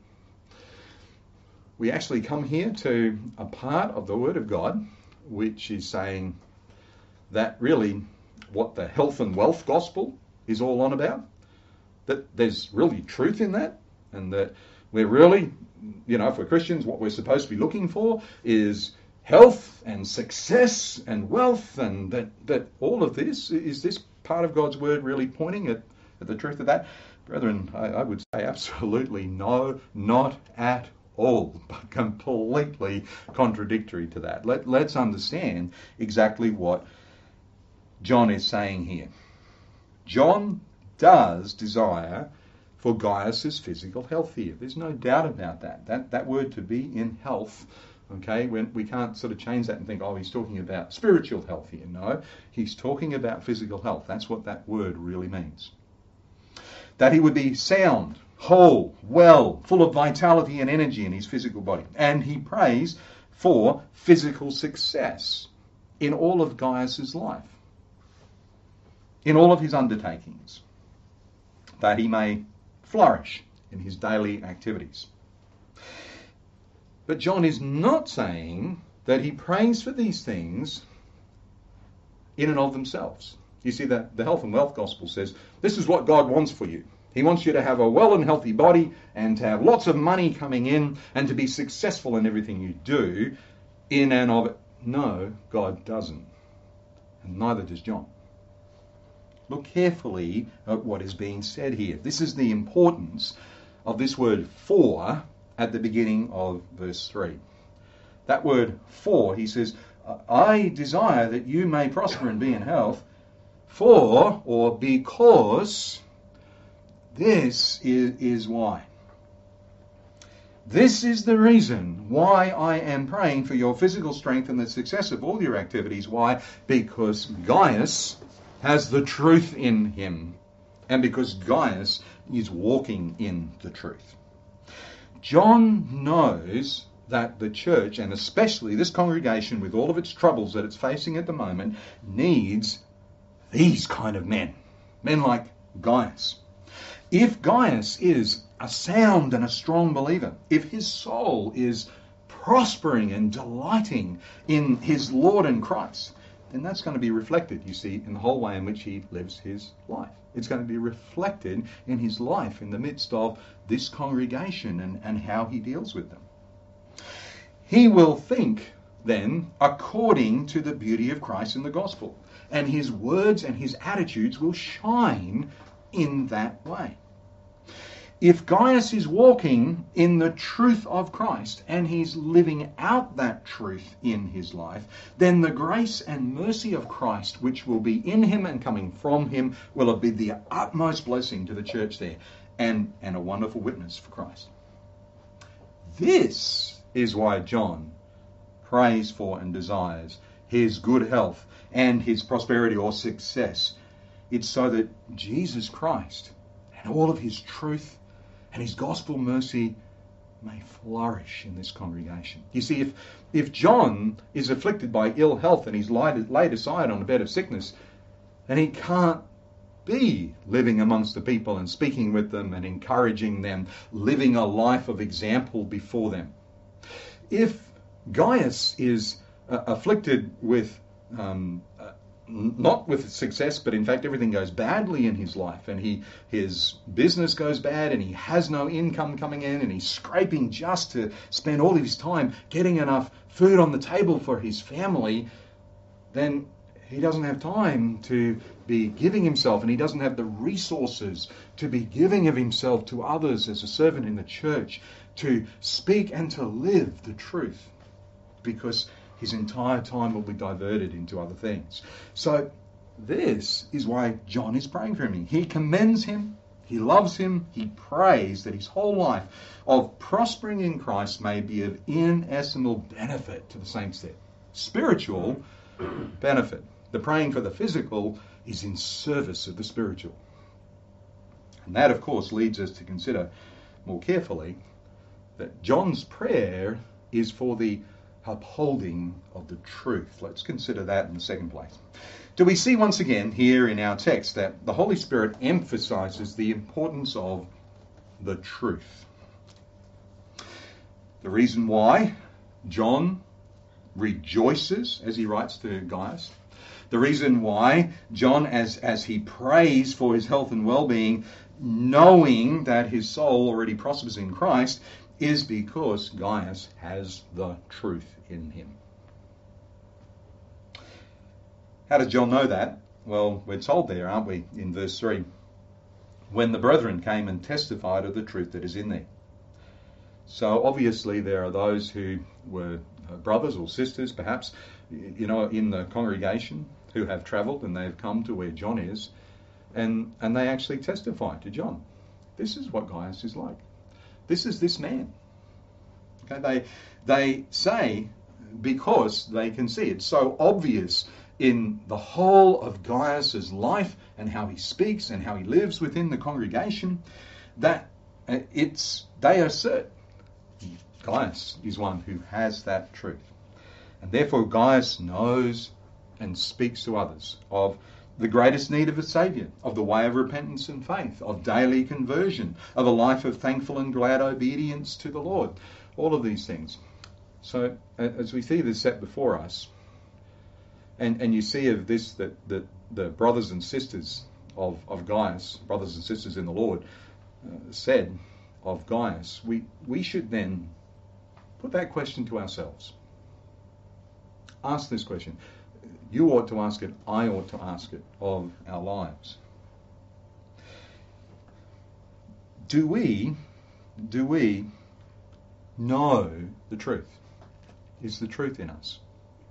we actually come here to a part of the Word of God which is saying that really what the health and wealth gospel is all on about? That there's really truth in that, and that we're really, you know, if we're Christians, what we're supposed to be looking for is health and success and wealth, and that, that all of this, is this part of God's Word really pointing at, at the truth of that? Brethren, I, I would say absolutely no, not at all, but completely contradictory to that. Let, let's understand exactly what John is saying here. John does desire for Gaius' physical health here. There's no doubt about that. That that word to be in health, okay, when we can't sort of change that and think, oh, he's talking about spiritual health here. No, he's talking about physical health. That's what that word really means. That he would be sound, whole, well, full of vitality and energy in his physical body. And he prays for physical success in all of Gaius' life, in all of his undertakings, that he may flourish in his daily activities. But John is not saying that he prays for these things in and of themselves. You see, that the health and wealth gospel says, this is what God wants for you. He wants you to have a well and healthy body and to have lots of money coming in and to be successful in everything you do in and of it. No, God doesn't. And neither does John. Look carefully at what is being said here. This is the importance of this word for at the beginning of verse three. That word for, he says, I desire that you may prosper and be in health, for or because this is, is why. This is the reason why I am praying for your physical strength and the success of all your activities. Why? Because Gaius has the truth in him, and because Gaius is walking in the truth. John knows that the church, and especially this congregation with all of its troubles that it's facing at the moment, needs these kind of men. Men like Gaius. If Gaius is a sound and a strong believer, if his soul is prospering and delighting in his Lord and Christ, then that's going to be reflected, you see, in the whole way in which he lives his life. It's going to be reflected in his life in the midst of this congregation and, and how he deals with them. He will think, then, according to the beauty of Christ in the gospel. And his words and his attitudes will shine in that way. If Gaius is walking in the truth of Christ and he's living out that truth in his life, then the grace and mercy of Christ, which will be in him and coming from him, will be the utmost blessing to the church there and, and a wonderful witness for Christ. This is why John prays for and desires his good health and his prosperity or success. It's so that Jesus Christ and all of his truth and his gospel mercy may flourish in this congregation. You see, if if John is afflicted by ill health and he's laid, laid aside on a bed of sickness, then he can't be living amongst the people and speaking with them and encouraging them, living a life of example before them. If Gaius is uh, afflicted with, um, uh, not with success, but in fact everything goes badly in his life, and he his business goes bad, and he has no income coming in, and he's scraping just to spend all of his time getting enough food on the table for his family. Then he doesn't have time to be giving himself, and he doesn't have the resources to be giving of himself to others as a servant in the church, to speak and to live the truth, because his entire time will be diverted into other things. So this is why John is praying for him. He commends him, he loves him, he prays that his whole life of prospering in Christ may be of inestimable benefit to the saints there. Spiritual benefit. The praying for the physical is in service of the spiritual. And that, of course, leads us to consider more carefully that John's prayer is for the upholding of the truth. Let's consider that in the second place. Do we see once again here in our text that the Holy Spirit emphasizes the importance of the truth? The reason why John rejoices as he writes to Gaius, the reason why John, as, as he prays for his health and well-being, knowing that his soul already prospers in Christ, is because Gaius has the truth in him. How does John know that? Well, we're told there, aren't we, in verse three, when the brethren came and testified of the truth that is in there. So obviously there are those who were brothers or sisters, perhaps, you know, in the congregation who have travelled and they've come to where John is, and, and they actually testify to John. This is what Gaius is like. This is this man. Okay, they they say, because they can see it's so obvious in the whole of Gaius's life and how he speaks and how he lives within the congregation, that it's they assert Gaius is one who has that truth. And therefore Gaius knows and speaks to others of the greatest need of a Saviour, of the way of repentance and faith, of daily conversion, of a life of thankful and glad obedience to the Lord. All of these things. So as we see this set before us, and, and you see of this that, that the brothers and sisters of, of Gaius, brothers and sisters in the Lord, uh, said of Gaius, we, we should then put that question to ourselves. Ask this question. You ought to ask it, I ought to ask it of our lives. Do we, do we know the truth? Is the truth in us?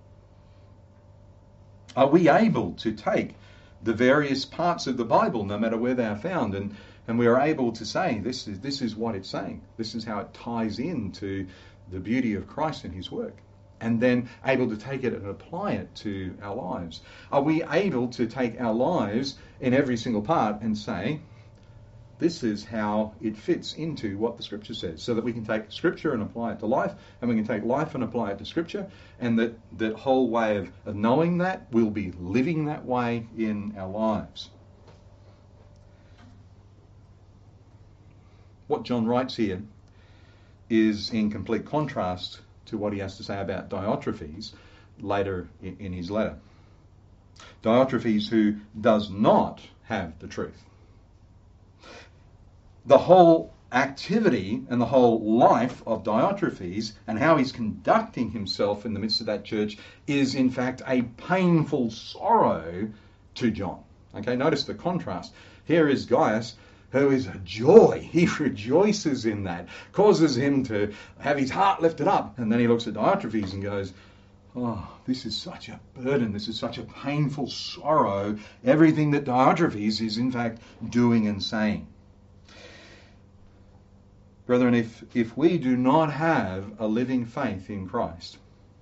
Are we able to take the various parts of the Bible, no matter where they are found, and, and we are able to say, this is, this is what it's saying. This is how it ties into the beauty of Christ and his work. And then able to take it and apply it to our lives? Are we able to take our lives in every single part and say, this is how it fits into what the Scripture says, so that we can take Scripture and apply it to life, and we can take life and apply it to Scripture, and that, that whole way of, of knowing that, we'll be living that way in our lives. What John writes here is in complete contrast to what he has to say about Diotrephes later in, in his letter. Diotrephes, who does not have the truth. The whole activity and the whole life of Diotrephes and how he's conducting himself in the midst of that church is in fact a painful sorrow to John. Okay, notice the contrast. Here is Gaius, who is a joy. He rejoices in that, causes him to have his heart lifted up. And then he looks at Diotrephes and goes, oh, this is such a burden. This is such a painful sorrow. Everything that Diotrephes is in fact doing and saying. Brethren, if, if we do not have a living faith in Christ,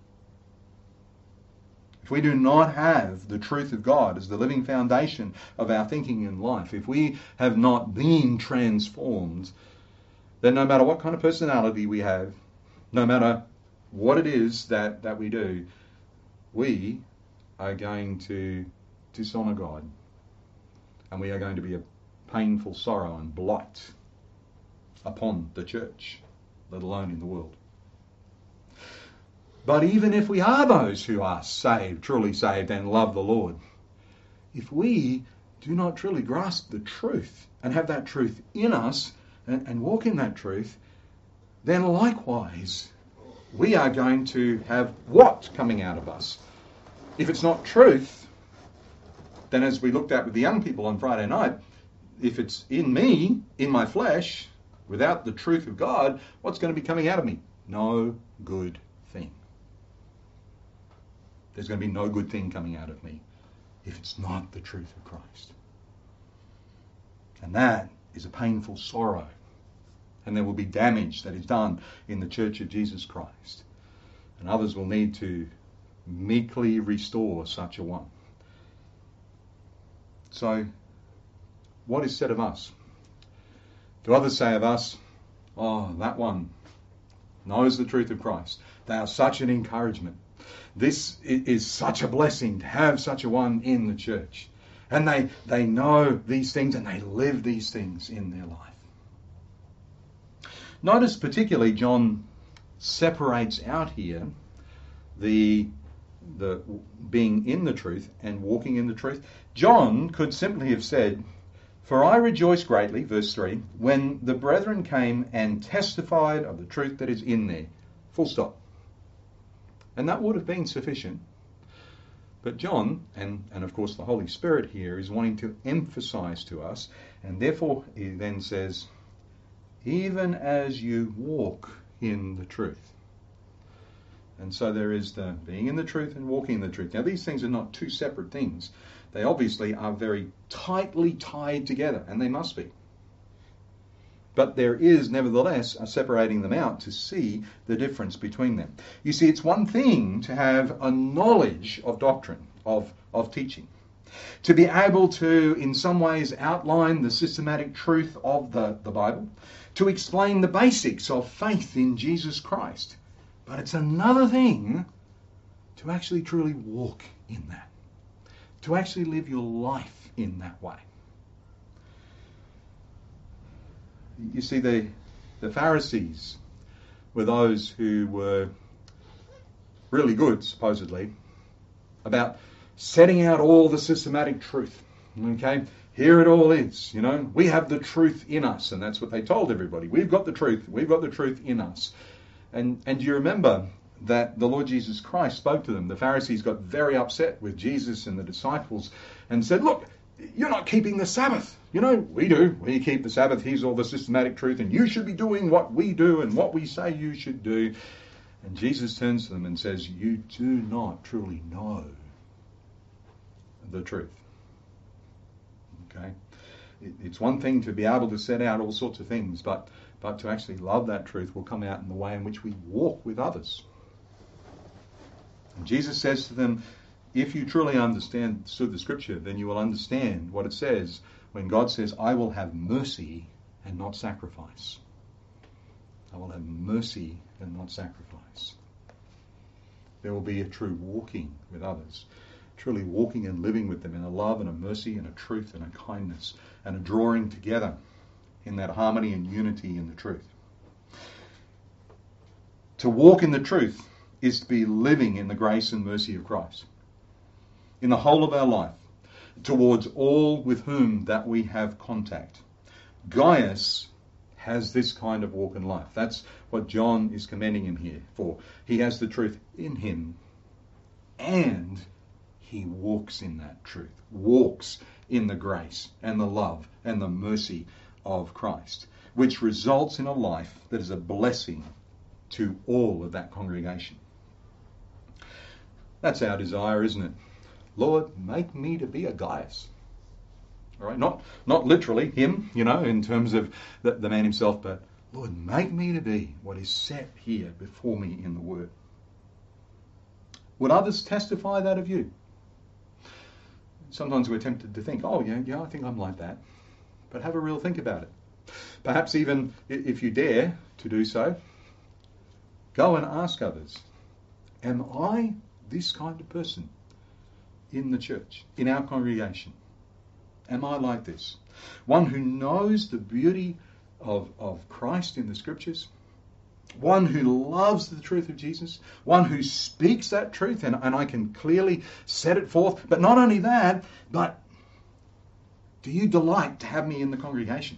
if we do not have the truth of God as the living foundation of our thinking in life, if we have not been transformed, then no matter what kind of personality we have, no matter what it is that, that we do, we are going to dishonour God. And we are going to be a painful sorrow and blight upon the church, let alone in the world. But even if we are those who are saved, truly saved, and love the Lord, if we do not truly grasp the truth and have that truth in us and, and walk in that truth, then likewise we are going to have what coming out of us? If it's not truth, then as we looked at with the young people on Friday night, if it's in me, in my flesh, without the truth of God, what's going to be coming out of me? No good thing. There's going to be no good thing coming out of me if it's not the truth of Christ. And that is a painful sorrow. And there will be damage that is done in the Church of Jesus Christ. And others will need to meekly restore such a one. So, what is said of us? Do others say of us, oh, that one knows the truth of Christ. They are such an encouragement. This is such a blessing to have such a one in the church. And they, they know these things and they live these things in their life. Notice particularly John separates out here the, the being in the truth and walking in the truth. John could simply have said, "For I rejoice greatly," verse three, "when the brethren came and testified of the truth that is in there." Full stop. And that would have been sufficient. But John, and, and of course the Holy Spirit here, is wanting to emphasize to us, and therefore he then says, even as you walk in the truth. And so there is the being in the truth and walking in the truth. Now these things are not two separate things. They obviously are very tightly tied together, and they must be. But there is nevertheless a separating them out to see the difference between them. You see, it's one thing to have a knowledge of doctrine, of, of teaching. To be able to, in some ways, outline the systematic truth of the, the Bible. To explain the basics of faith in Jesus Christ. But it's another thing to actually truly walk in that. To actually live your life in that way. You see, the, the Pharisees were those who were really good, supposedly, about setting out all the systematic truth. Okay? Here it all is, you know. We have the truth in us, and that's what they told everybody. We've got the truth. We've got the truth in us. And, and do you remember that the Lord Jesus Christ spoke to them? The Pharisees got very upset with Jesus and the disciples and said, look, you're not keeping the Sabbath. You know, we do. We keep the Sabbath. Here's all the systematic truth. And you should be doing what we do and what we say you should do. And Jesus turns to them and says, you do not truly know the truth. Okay? It's one thing to be able to set out all sorts of things, but, but to actually love that truth will come out in the way in which we walk with others. And Jesus says to them, if you truly understand the Scripture, then you will understand what it says when God says, I will have mercy and not sacrifice. I will have mercy and not sacrifice. There will be a true walking with others, truly walking and living with them in a love and a mercy and a truth and a kindness and a drawing together in that harmony and unity in the truth. To walk in the truth is to be living in the grace and mercy of Christ in the whole of our life, towards all with whom that we have contact. Gaius has this kind of walk in life. That's what John is commending him here for. He has the truth in him, and he walks in that truth, walks in the grace and the love and the mercy of Christ, which results in a life that is a blessing to all of that congregation. That's our desire, isn't it? Lord, make me to be a Gaius. All right, not not literally him, you know, in terms of the, the man himself, but Lord, make me to be what is set here before me in the Word. Would others testify that of you? Sometimes we're tempted to think, oh, yeah, yeah, I think I'm like that. But have a real think about it. Perhaps even if you dare to do so, go and ask others, am I this kind of person in the church, in our congregation? Am I like this? One who knows the beauty of, of Christ in the Scriptures, one who loves the truth of Jesus, one who speaks that truth, and, and I can clearly set it forth. But not only that, but do you delight to have me in the congregation?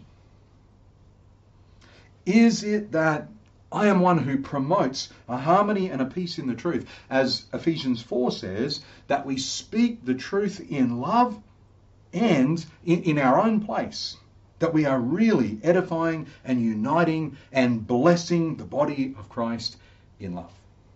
Is it that I am one who promotes a harmony and a peace in the truth, as Ephesians four says, that we speak the truth in love and in, in our own place, that we are really edifying and uniting and blessing the body of Christ in love?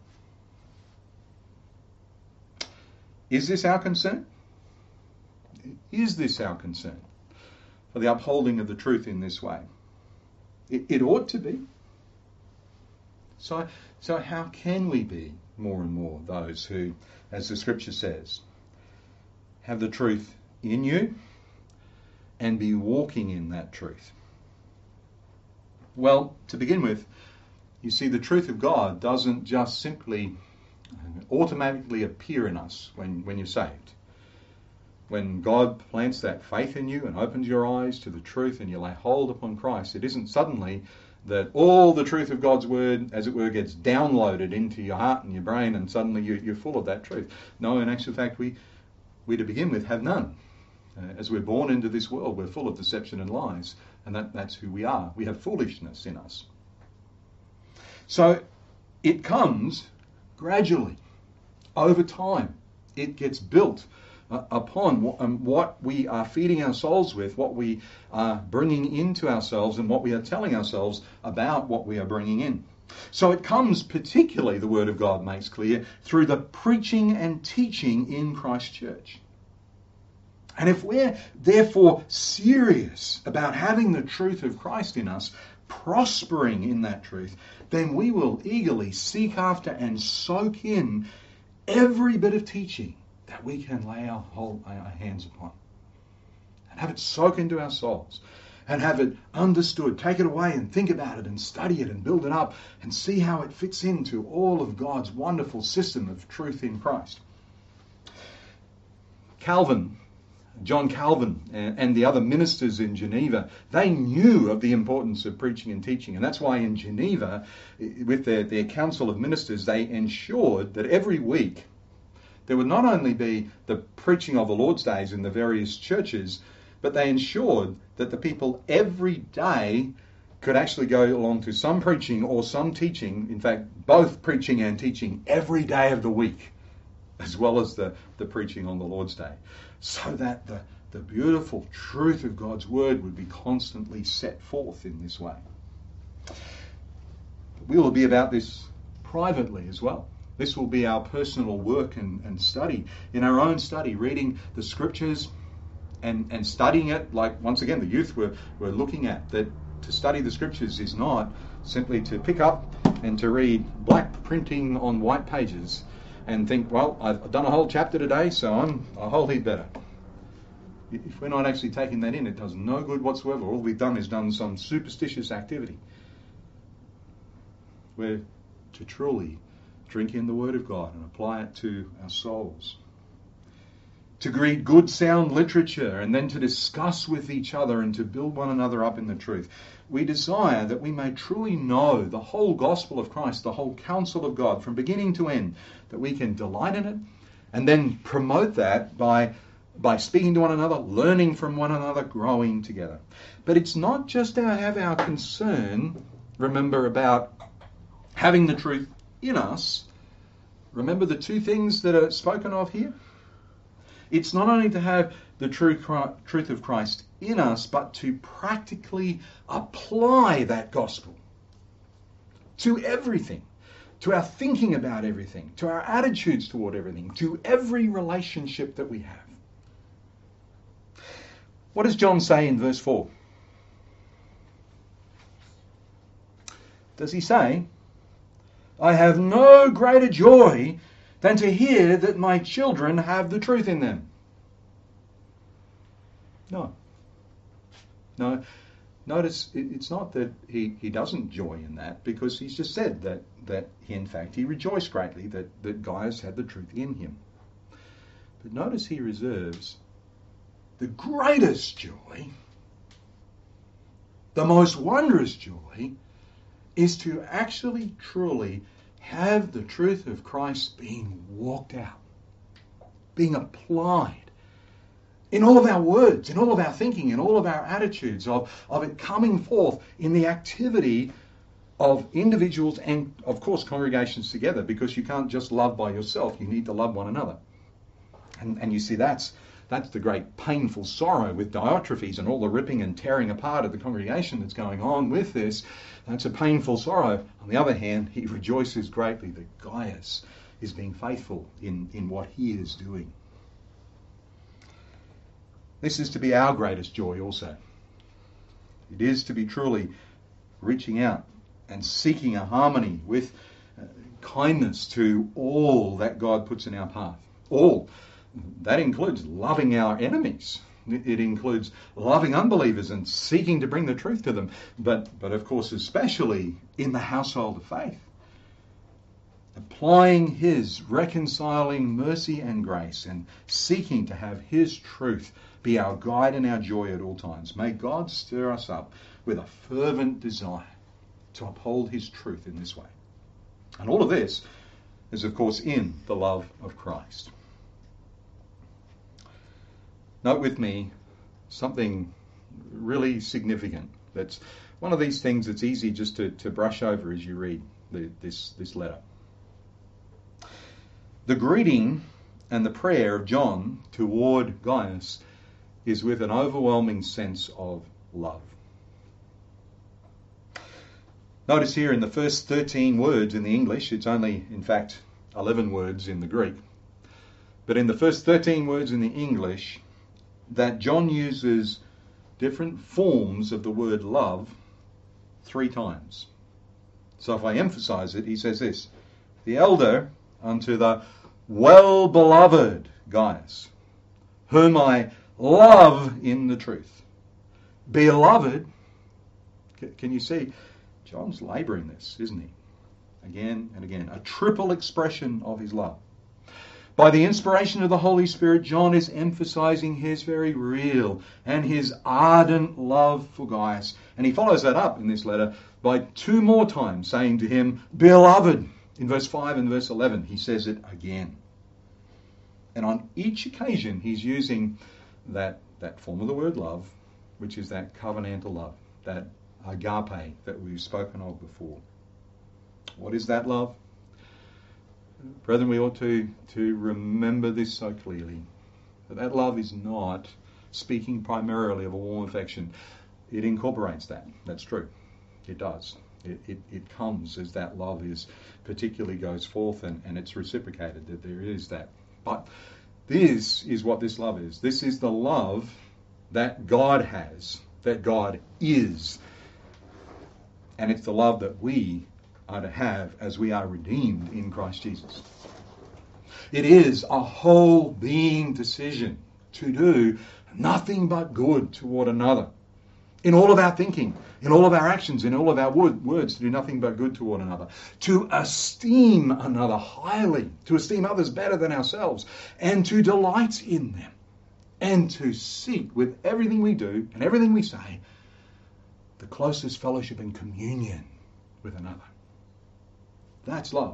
Is this our concern? Is this our concern for the upholding of the truth in this way? It, it ought to be. So, so how can we be more and more those who, as the scripture says, have the truth in you and be walking in that truth? Well, to begin with, you see, the truth of God doesn't just simply automatically appear in us when, when you're saved. When God plants that faith in you and opens your eyes to the truth and you lay hold upon Christ, it isn't suddenly that all the truth of God's word, as it were, gets downloaded into your heart and your brain and suddenly you, you're full of that truth. No, in actual fact, we, we to begin with have none. Uh, as we're born into this world, we're full of deception and lies, and that, that's who we are. We have foolishness in us. So it comes gradually, over time. It gets built uh, upon what, um, what we are feeding our souls with, what we are bringing into ourselves, and what we are telling ourselves about what we are bringing in. So it comes particularly, the Word of God makes clear, through the preaching and teaching in Christ's church. And if we're therefore serious about having the truth of Christ in us, prospering in that truth, then we will eagerly seek after and soak in every bit of teaching that we can lay our, whole, our hands upon. And have it soak into our souls. And have it understood, take it away and think about it and study it and build it up and see how it fits into all of God's wonderful system of truth in Christ. Calvin, John Calvin and the other ministers in Geneva, they knew of the importance of preaching and teaching. And that's why in Geneva, with their, their council of ministers, they ensured that every week there would not only be the preaching of the Lord's days in the various churches, but they ensured that the people every day could actually go along to some preaching or some teaching, in fact, both preaching and teaching every day of the week, as well as the, the preaching on the Lord's Day, so that the, the beautiful truth of God's Word would be constantly set forth in this way. We will be about this privately as well. This will be our personal work and, and study, in our own study, reading the Scriptures and, and studying it, like, once again, the youth were, were looking at, that to study the Scriptures is not simply to pick up and to read black printing on white pages and think, well, I've done a whole chapter today, so I'm a whole heap better. If we're not actually taking that in, it does no good whatsoever. All we've done is done some superstitious activity. We're to truly drink in the Word of God and apply it to our souls. To read good, sound literature and then to discuss with each other and to build one another up in the truth. We desire that we may truly know the whole gospel of Christ, the whole counsel of God from beginning to end, that we can delight in it and then promote that by, by speaking to one another, learning from one another, growing together. But it's not just our have our concern, remember, about having the truth in us. Remember the two things that are spoken of here? It's not only to have the true truth of Christ in us, but to practically apply that gospel to everything, to our thinking about everything, to our attitudes toward everything, to every relationship that we have. What does John say in verse four? Does he say, I have no greater joy than to hear that my children have the truth in them? No. No. Notice it's not that he, he doesn't joy in that, because he's just said that, that he, in fact, he rejoiced greatly that, that Gaius had the truth in him. But notice he reserves the greatest joy, the most wondrous joy, is to actually truly have the truth of Christ being walked out, being applied in all of our words, in all of our thinking, in all of our attitudes, of, of it coming forth in the activity of individuals and, of course, congregations together, because you can't just love by yourself. You need to love one another. And, and you see, that's that's the great painful sorrow with Diotrephes and all the ripping and tearing apart of the congregation that's going on with this. That's a painful sorrow. On the other hand, he rejoices greatly that Gaius is being faithful in, in what he is doing. This is to be our greatest joy also. It is to be truly reaching out and seeking a harmony with uh, kindness to all that God puts in our path. All. That includes loving our enemies. It, it includes loving unbelievers and seeking to bring the truth to them. But, but of course, especially in the household of faith. Applying his reconciling mercy and grace and seeking to have his truth be our guide and our joy at all times. May God stir us up with a fervent desire to uphold his truth in this way. And all of this is, of course, in the love of Christ. Note with me something really significant. That's one of these things that's easy just to, to brush over as you read the, this, this letter. The greeting and the prayer of John toward Gaius is with an overwhelming sense of love. Notice here in the first thirteen words in the English, it's only, in fact, eleven words in the Greek. But in the first thirteen words in the English, that John uses different forms of the word love three times. So if I emphasize it, he says this: the elder unto the well-beloved Gaius, whom I love in the truth. Beloved, can you see? John's labouring this, isn't he? Again and again. A triple expression of his love. By the inspiration of the Holy Spirit, John is emphasizing his very real and his ardent love for Gaius. And he follows that up in this letter by two more times saying to him, beloved. In verse five and verse eleven, he says it again. And on each occasion, he's using that, that form of the word love, which is that covenantal love, that agape that we've spoken of before. What is that love? Brethren, we ought to, to remember this so clearly. That that love is not speaking primarily of a warm affection. It incorporates that. That's true. It does. It, it, it comes as that love is particularly goes forth and, and it's reciprocated, that there is that. But this is what this love is. This is the love that God has, that God is. And it's the love that we are to have as we are redeemed in Christ Jesus. It is a whole being decision to do nothing but good toward another. In all of our thinking, in all of our actions, in all of our word, words, to do nothing but good toward another. To esteem another highly, to esteem others better than ourselves, and to delight in them. And to seek with everything we do and everything we say the closest fellowship and communion with another. That's love.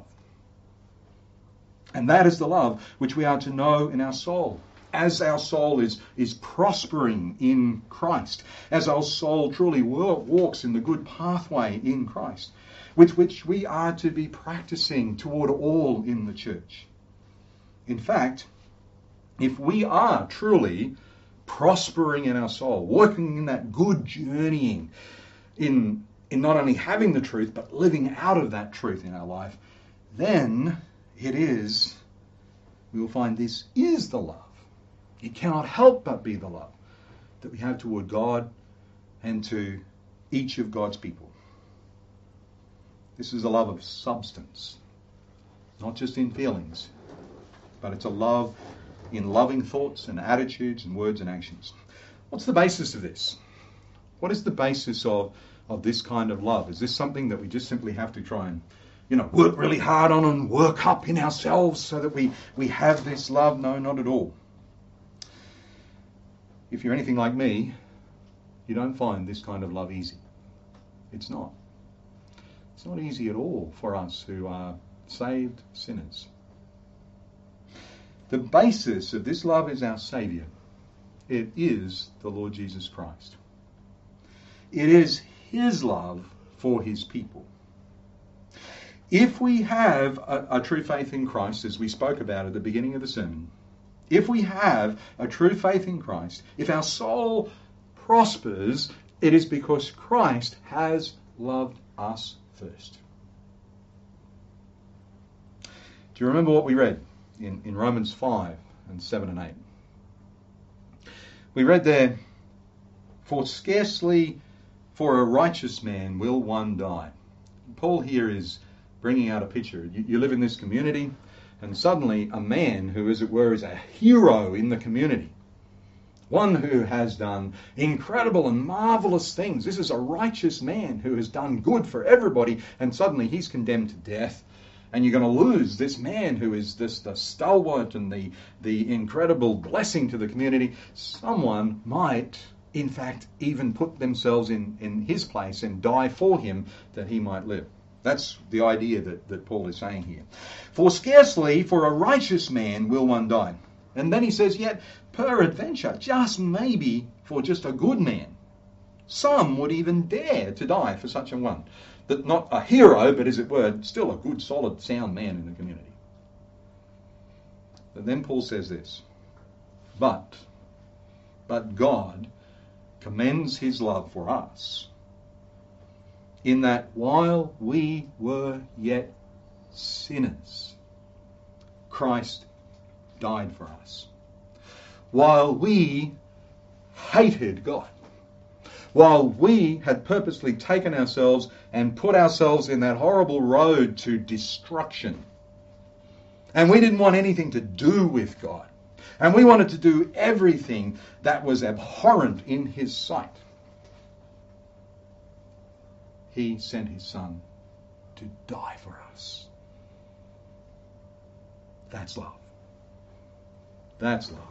And that is the love which we are to know in our soul. As our soul is, is prospering in Christ, as our soul truly walks in the good pathway in Christ, with which we are to be practicing toward all in the church. In fact, if we are truly prospering in our soul, working in that good journeying, in, in not only having the truth, but living out of that truth in our life, then it is, we will find this is the love. It cannot help but be the love that we have toward God and to each of God's people. This is a love of substance, not just in feelings, but it's a love in loving thoughts and attitudes and words and actions. What's the basis of this? What is the basis of, of this kind of love? Is this something that we just simply have to try and, you know, work really hard on and work up in ourselves so that we, we have this love? No, not at all. If you're anything like me, you don't find this kind of love easy. It's not. It's not easy at all for us who are saved sinners. The basis of this love is our Saviour. It is the Lord Jesus Christ. It is his love for his people. If we have a, a true faith in Christ, as we spoke about at the beginning of the sermon, if we have a true faith in Christ, if our soul prospers, it is because Christ has loved us first. Do you remember what we read in, in Romans five and seven and eight? We read there, "For scarcely for a righteous man will one die." Paul here is bringing out a picture. You, you live in this community, and suddenly a man who, as it were, is a hero in the community, one who has done incredible and marvellous things. This is a righteous man who has done good for everybody, and suddenly he's condemned to death. And you're going to lose this man who is this the stalwart and the, the incredible blessing to the community. Someone might, in fact, even put themselves in, in his place and die for him that he might live. That's the idea that, that Paul is saying here. "For scarcely for a righteous man will one die." And then he says, "Yet peradventure, just maybe for just a good man, some would even dare to die for such a one." That not a hero, but as it were, still a good, solid, sound man in the community. But then Paul says this, But, but God commends his love for us, in that while we were yet sinners, Christ died for us. While we hated God, while we had purposely taken ourselves and put ourselves in that horrible road to destruction, and we didn't want anything to do with God, and we wanted to do everything that was abhorrent in his sight, he sent his Son to die for us. That's love. That's love.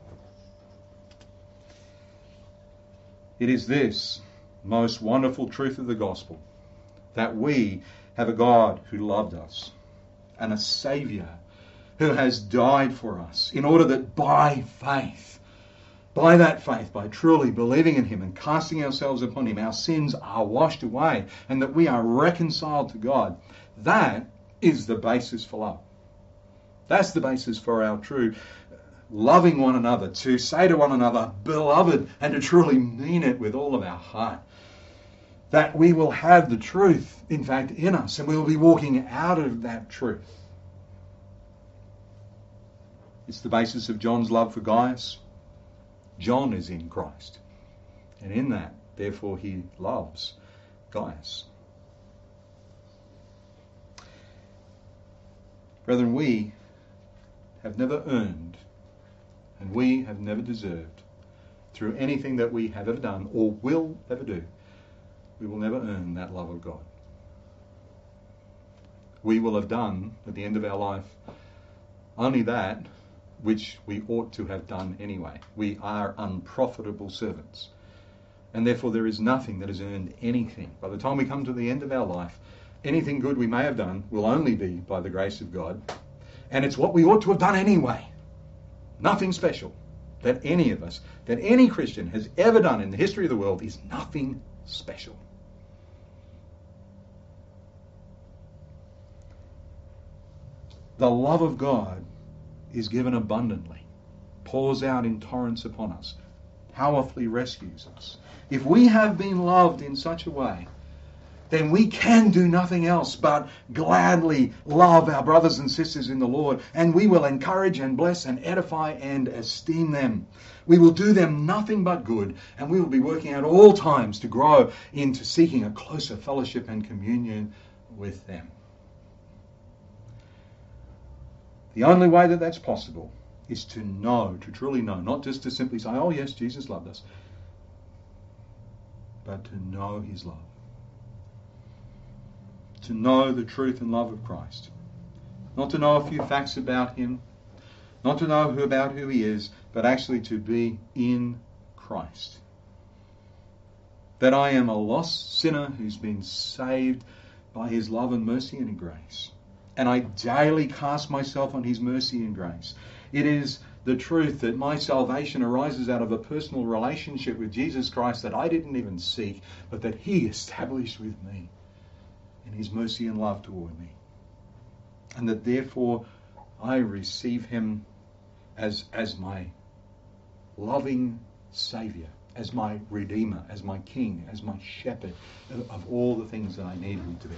It is this most wonderful truth of the gospel, that we have a God who loved us and a Saviour who has died for us, in order that by faith, by that faith, by truly believing in him and casting ourselves upon him, our sins are washed away and that we are reconciled to God. That is the basis for love. That's the basis for our true loving one another, to say to one another, beloved, and to truly mean it with all of our heart. That we will have the truth, in fact, in us, and we will be walking out of that truth. It's the basis of John's love for Gaius. John is in Christ, and in that, therefore, he loves Gaius. Brethren, we have never earned, and we have never deserved, through anything that we have ever done or will ever do, we will never earn that love of God. We will have done, at the end of our life, only that which we ought to have done anyway. We are unprofitable servants. And therefore there is nothing that has earned anything. By the time we come to the end of our life, anything good we may have done will only be by the grace of God. And it's what we ought to have done anyway. Nothing special that any of us, that any Christian has ever done in the history of the world is nothing special. The love of God is given abundantly, pours out in torrents upon us, powerfully rescues us. If we have been loved in such a way, then we can do nothing else but gladly love our brothers and sisters in the Lord, and we will encourage and bless and edify and esteem them. We will do them nothing but good, and we will be working at all times to grow into seeking a closer fellowship and communion with them. The only way that that's possible is to know, to truly know, not just to simply say, oh yes, Jesus loved us, but to know his love. To know the truth and love of Christ. Not to know a few facts about him, not to know who about who he is, but actually to be in Christ. That I am a lost sinner who's been saved by his love and mercy and grace. And I daily cast myself on his mercy and grace. It is the truth that my salvation arises out of a personal relationship with Jesus Christ that I didn't even seek, but that he established with me in his mercy and love toward me. And that therefore I receive him as, as my loving Saviour, as my Redeemer, as my King, as my Shepherd of, of all the things that I need him to be.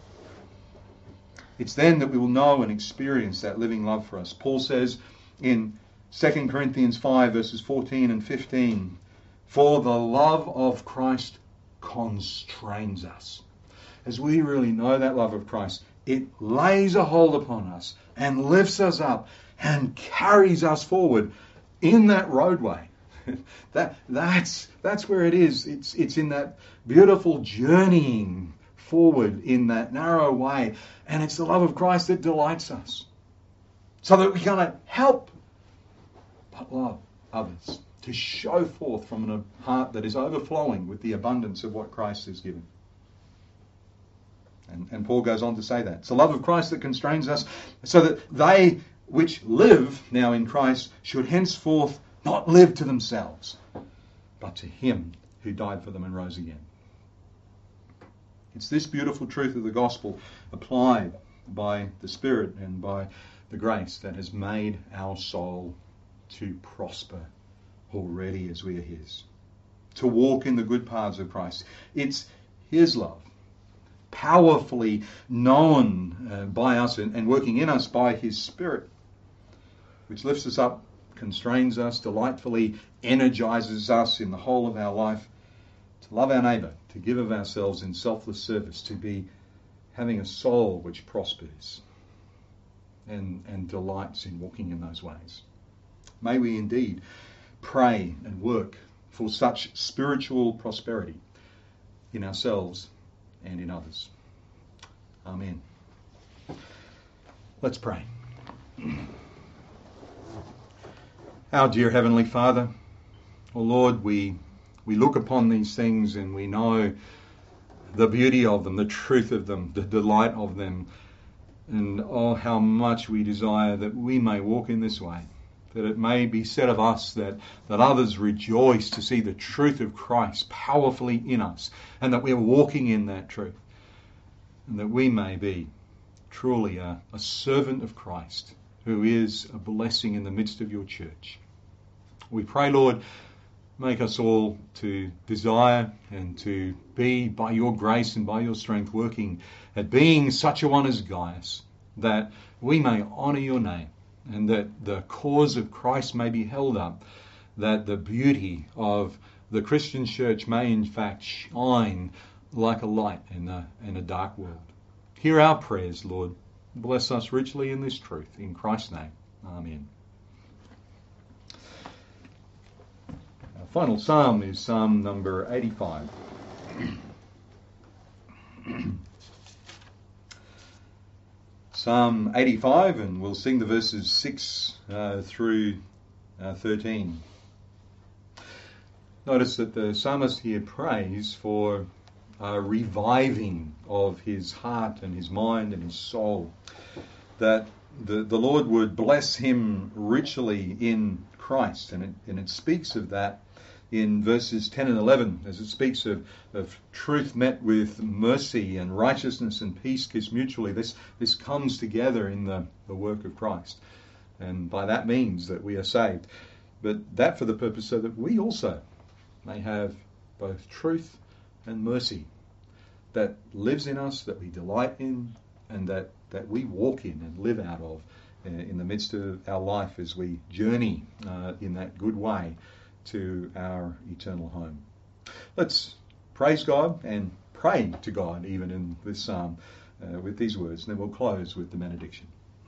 It's then that we will know and experience that living love for us. Paul says in Second Corinthians five verses fourteen and fifteen, "For the love of Christ constrains us." As we really know that love of Christ, it lays a hold upon us and lifts us up and carries us forward in that roadway. that that's that's where it is. It's it's in that beautiful journeying forward in that narrow way, and it's the love of Christ that delights us, so that we cannot help but love others, to show forth from a heart that is overflowing with the abundance of what Christ has given. And, and Paul goes on to say that it's the love of Christ that constrains us, so that they which live now in Christ should henceforth not live to themselves, but to him who died for them and rose again. It's this beautiful truth of the gospel applied by the Spirit and by the grace that has made our soul to prosper already as we are his, to walk in the good paths of Christ. It's his love, powerfully known uh, by us and, and working in us by his Spirit, which lifts us up, constrains us, delightfully energizes us in the whole of our life to love our neighbour, to give of ourselves in selfless service, to be having a soul which prospers and, and delights in walking in those ways. May we indeed pray and work for such spiritual prosperity in ourselves and in others. Amen. Let's pray. Our dear Heavenly Father, oh Lord, we we look upon these things and we know the beauty of them, the truth of them, the delight of them, and oh, how much we desire that we may walk in this way, that it may be said of us that, that others rejoice to see the truth of Christ powerfully in us, and that we're walking in that truth, and that we may be truly a, a servant of Christ who is a blessing in the midst of your church. We pray, Lord, make us all to desire and to be, by your grace and by your strength, working at being such a one as Gaius, that we may honour your name and that the cause of Christ may be held up, that the beauty of the Christian church may in fact shine like a light in a, in a dark world. Hear our prayers, Lord. Bless us richly in this truth. In Christ's name, amen. Our final psalm is Psalm number eighty-five. Psalm eighty-five, and we'll sing the verses six uh, through uh, thirteen. Notice that the psalmist here prays for a reviving of his heart and his mind and his soul, that the, the Lord would bless him richly in Christ. And it, and it speaks of that in verses ten and eleven, as it speaks of, of truth met with mercy and righteousness and peace kissed mutually. This, this comes together in the, the work of Christ. And by that means that we are saved. But that for the purpose so that we also may have both truth and mercy that lives in us, that we delight in, and that, that we walk in and live out of uh, in the midst of our life as we journey uh, in that good way to our eternal home. Let's praise God and pray to God even in this psalm uh, with these words, and then we'll close with the benediction.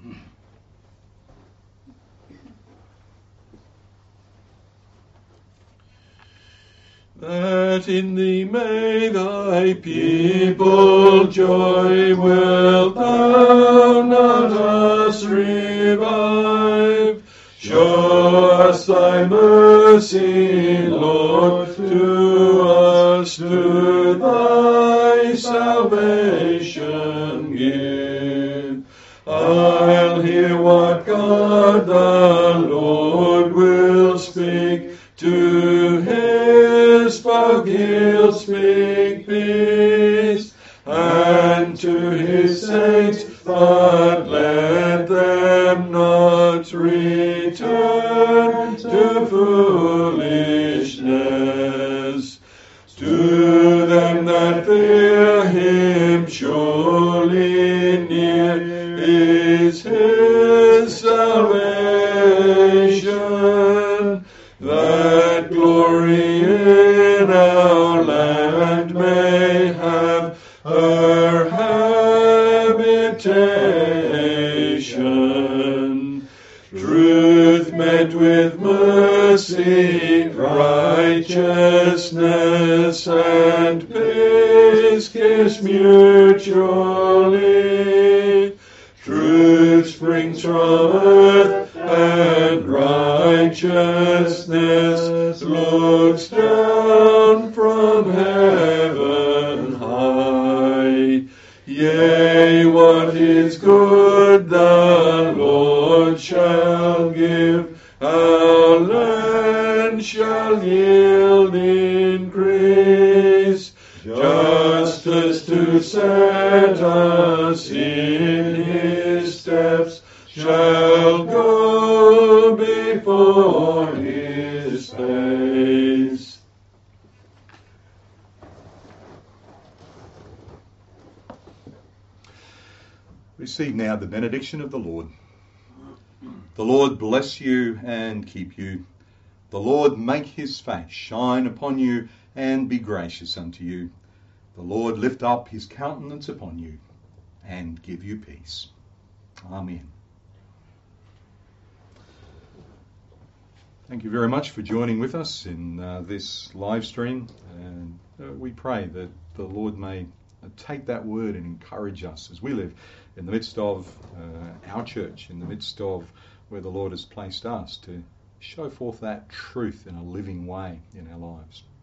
That in thee may thy people joy, wilt thou not us revive? Show us thy mercy, Lord, to us, to thy may salvation give. I'll hear what God the Lord will speak. To his folk he'll speak peace, and to his saints, but let them not return to foolishness. To them that fear him, surely near is his salvation, that glory in our land may have her habitation. Truth met with mercy, righteousness and peace kiss mutually. Truth springs from earth, and righteousness looks down from heaven high. Yea, what is good the Lord shall give, our land shall yield increase. Justice to set us in his steps shall go before his face. Receive now the benediction of the Lord. The Lord bless you and keep you. The Lord make his face shine upon you and be gracious unto you. The Lord lift up his countenance upon you and give you peace. Amen. Thank you very much for joining with us in uh, this live stream, and uh, we pray that the Lord may uh, take that word and encourage us as we live in the midst of uh, our church, in the midst of where the Lord has placed us, to show forth that truth in a living way in our lives.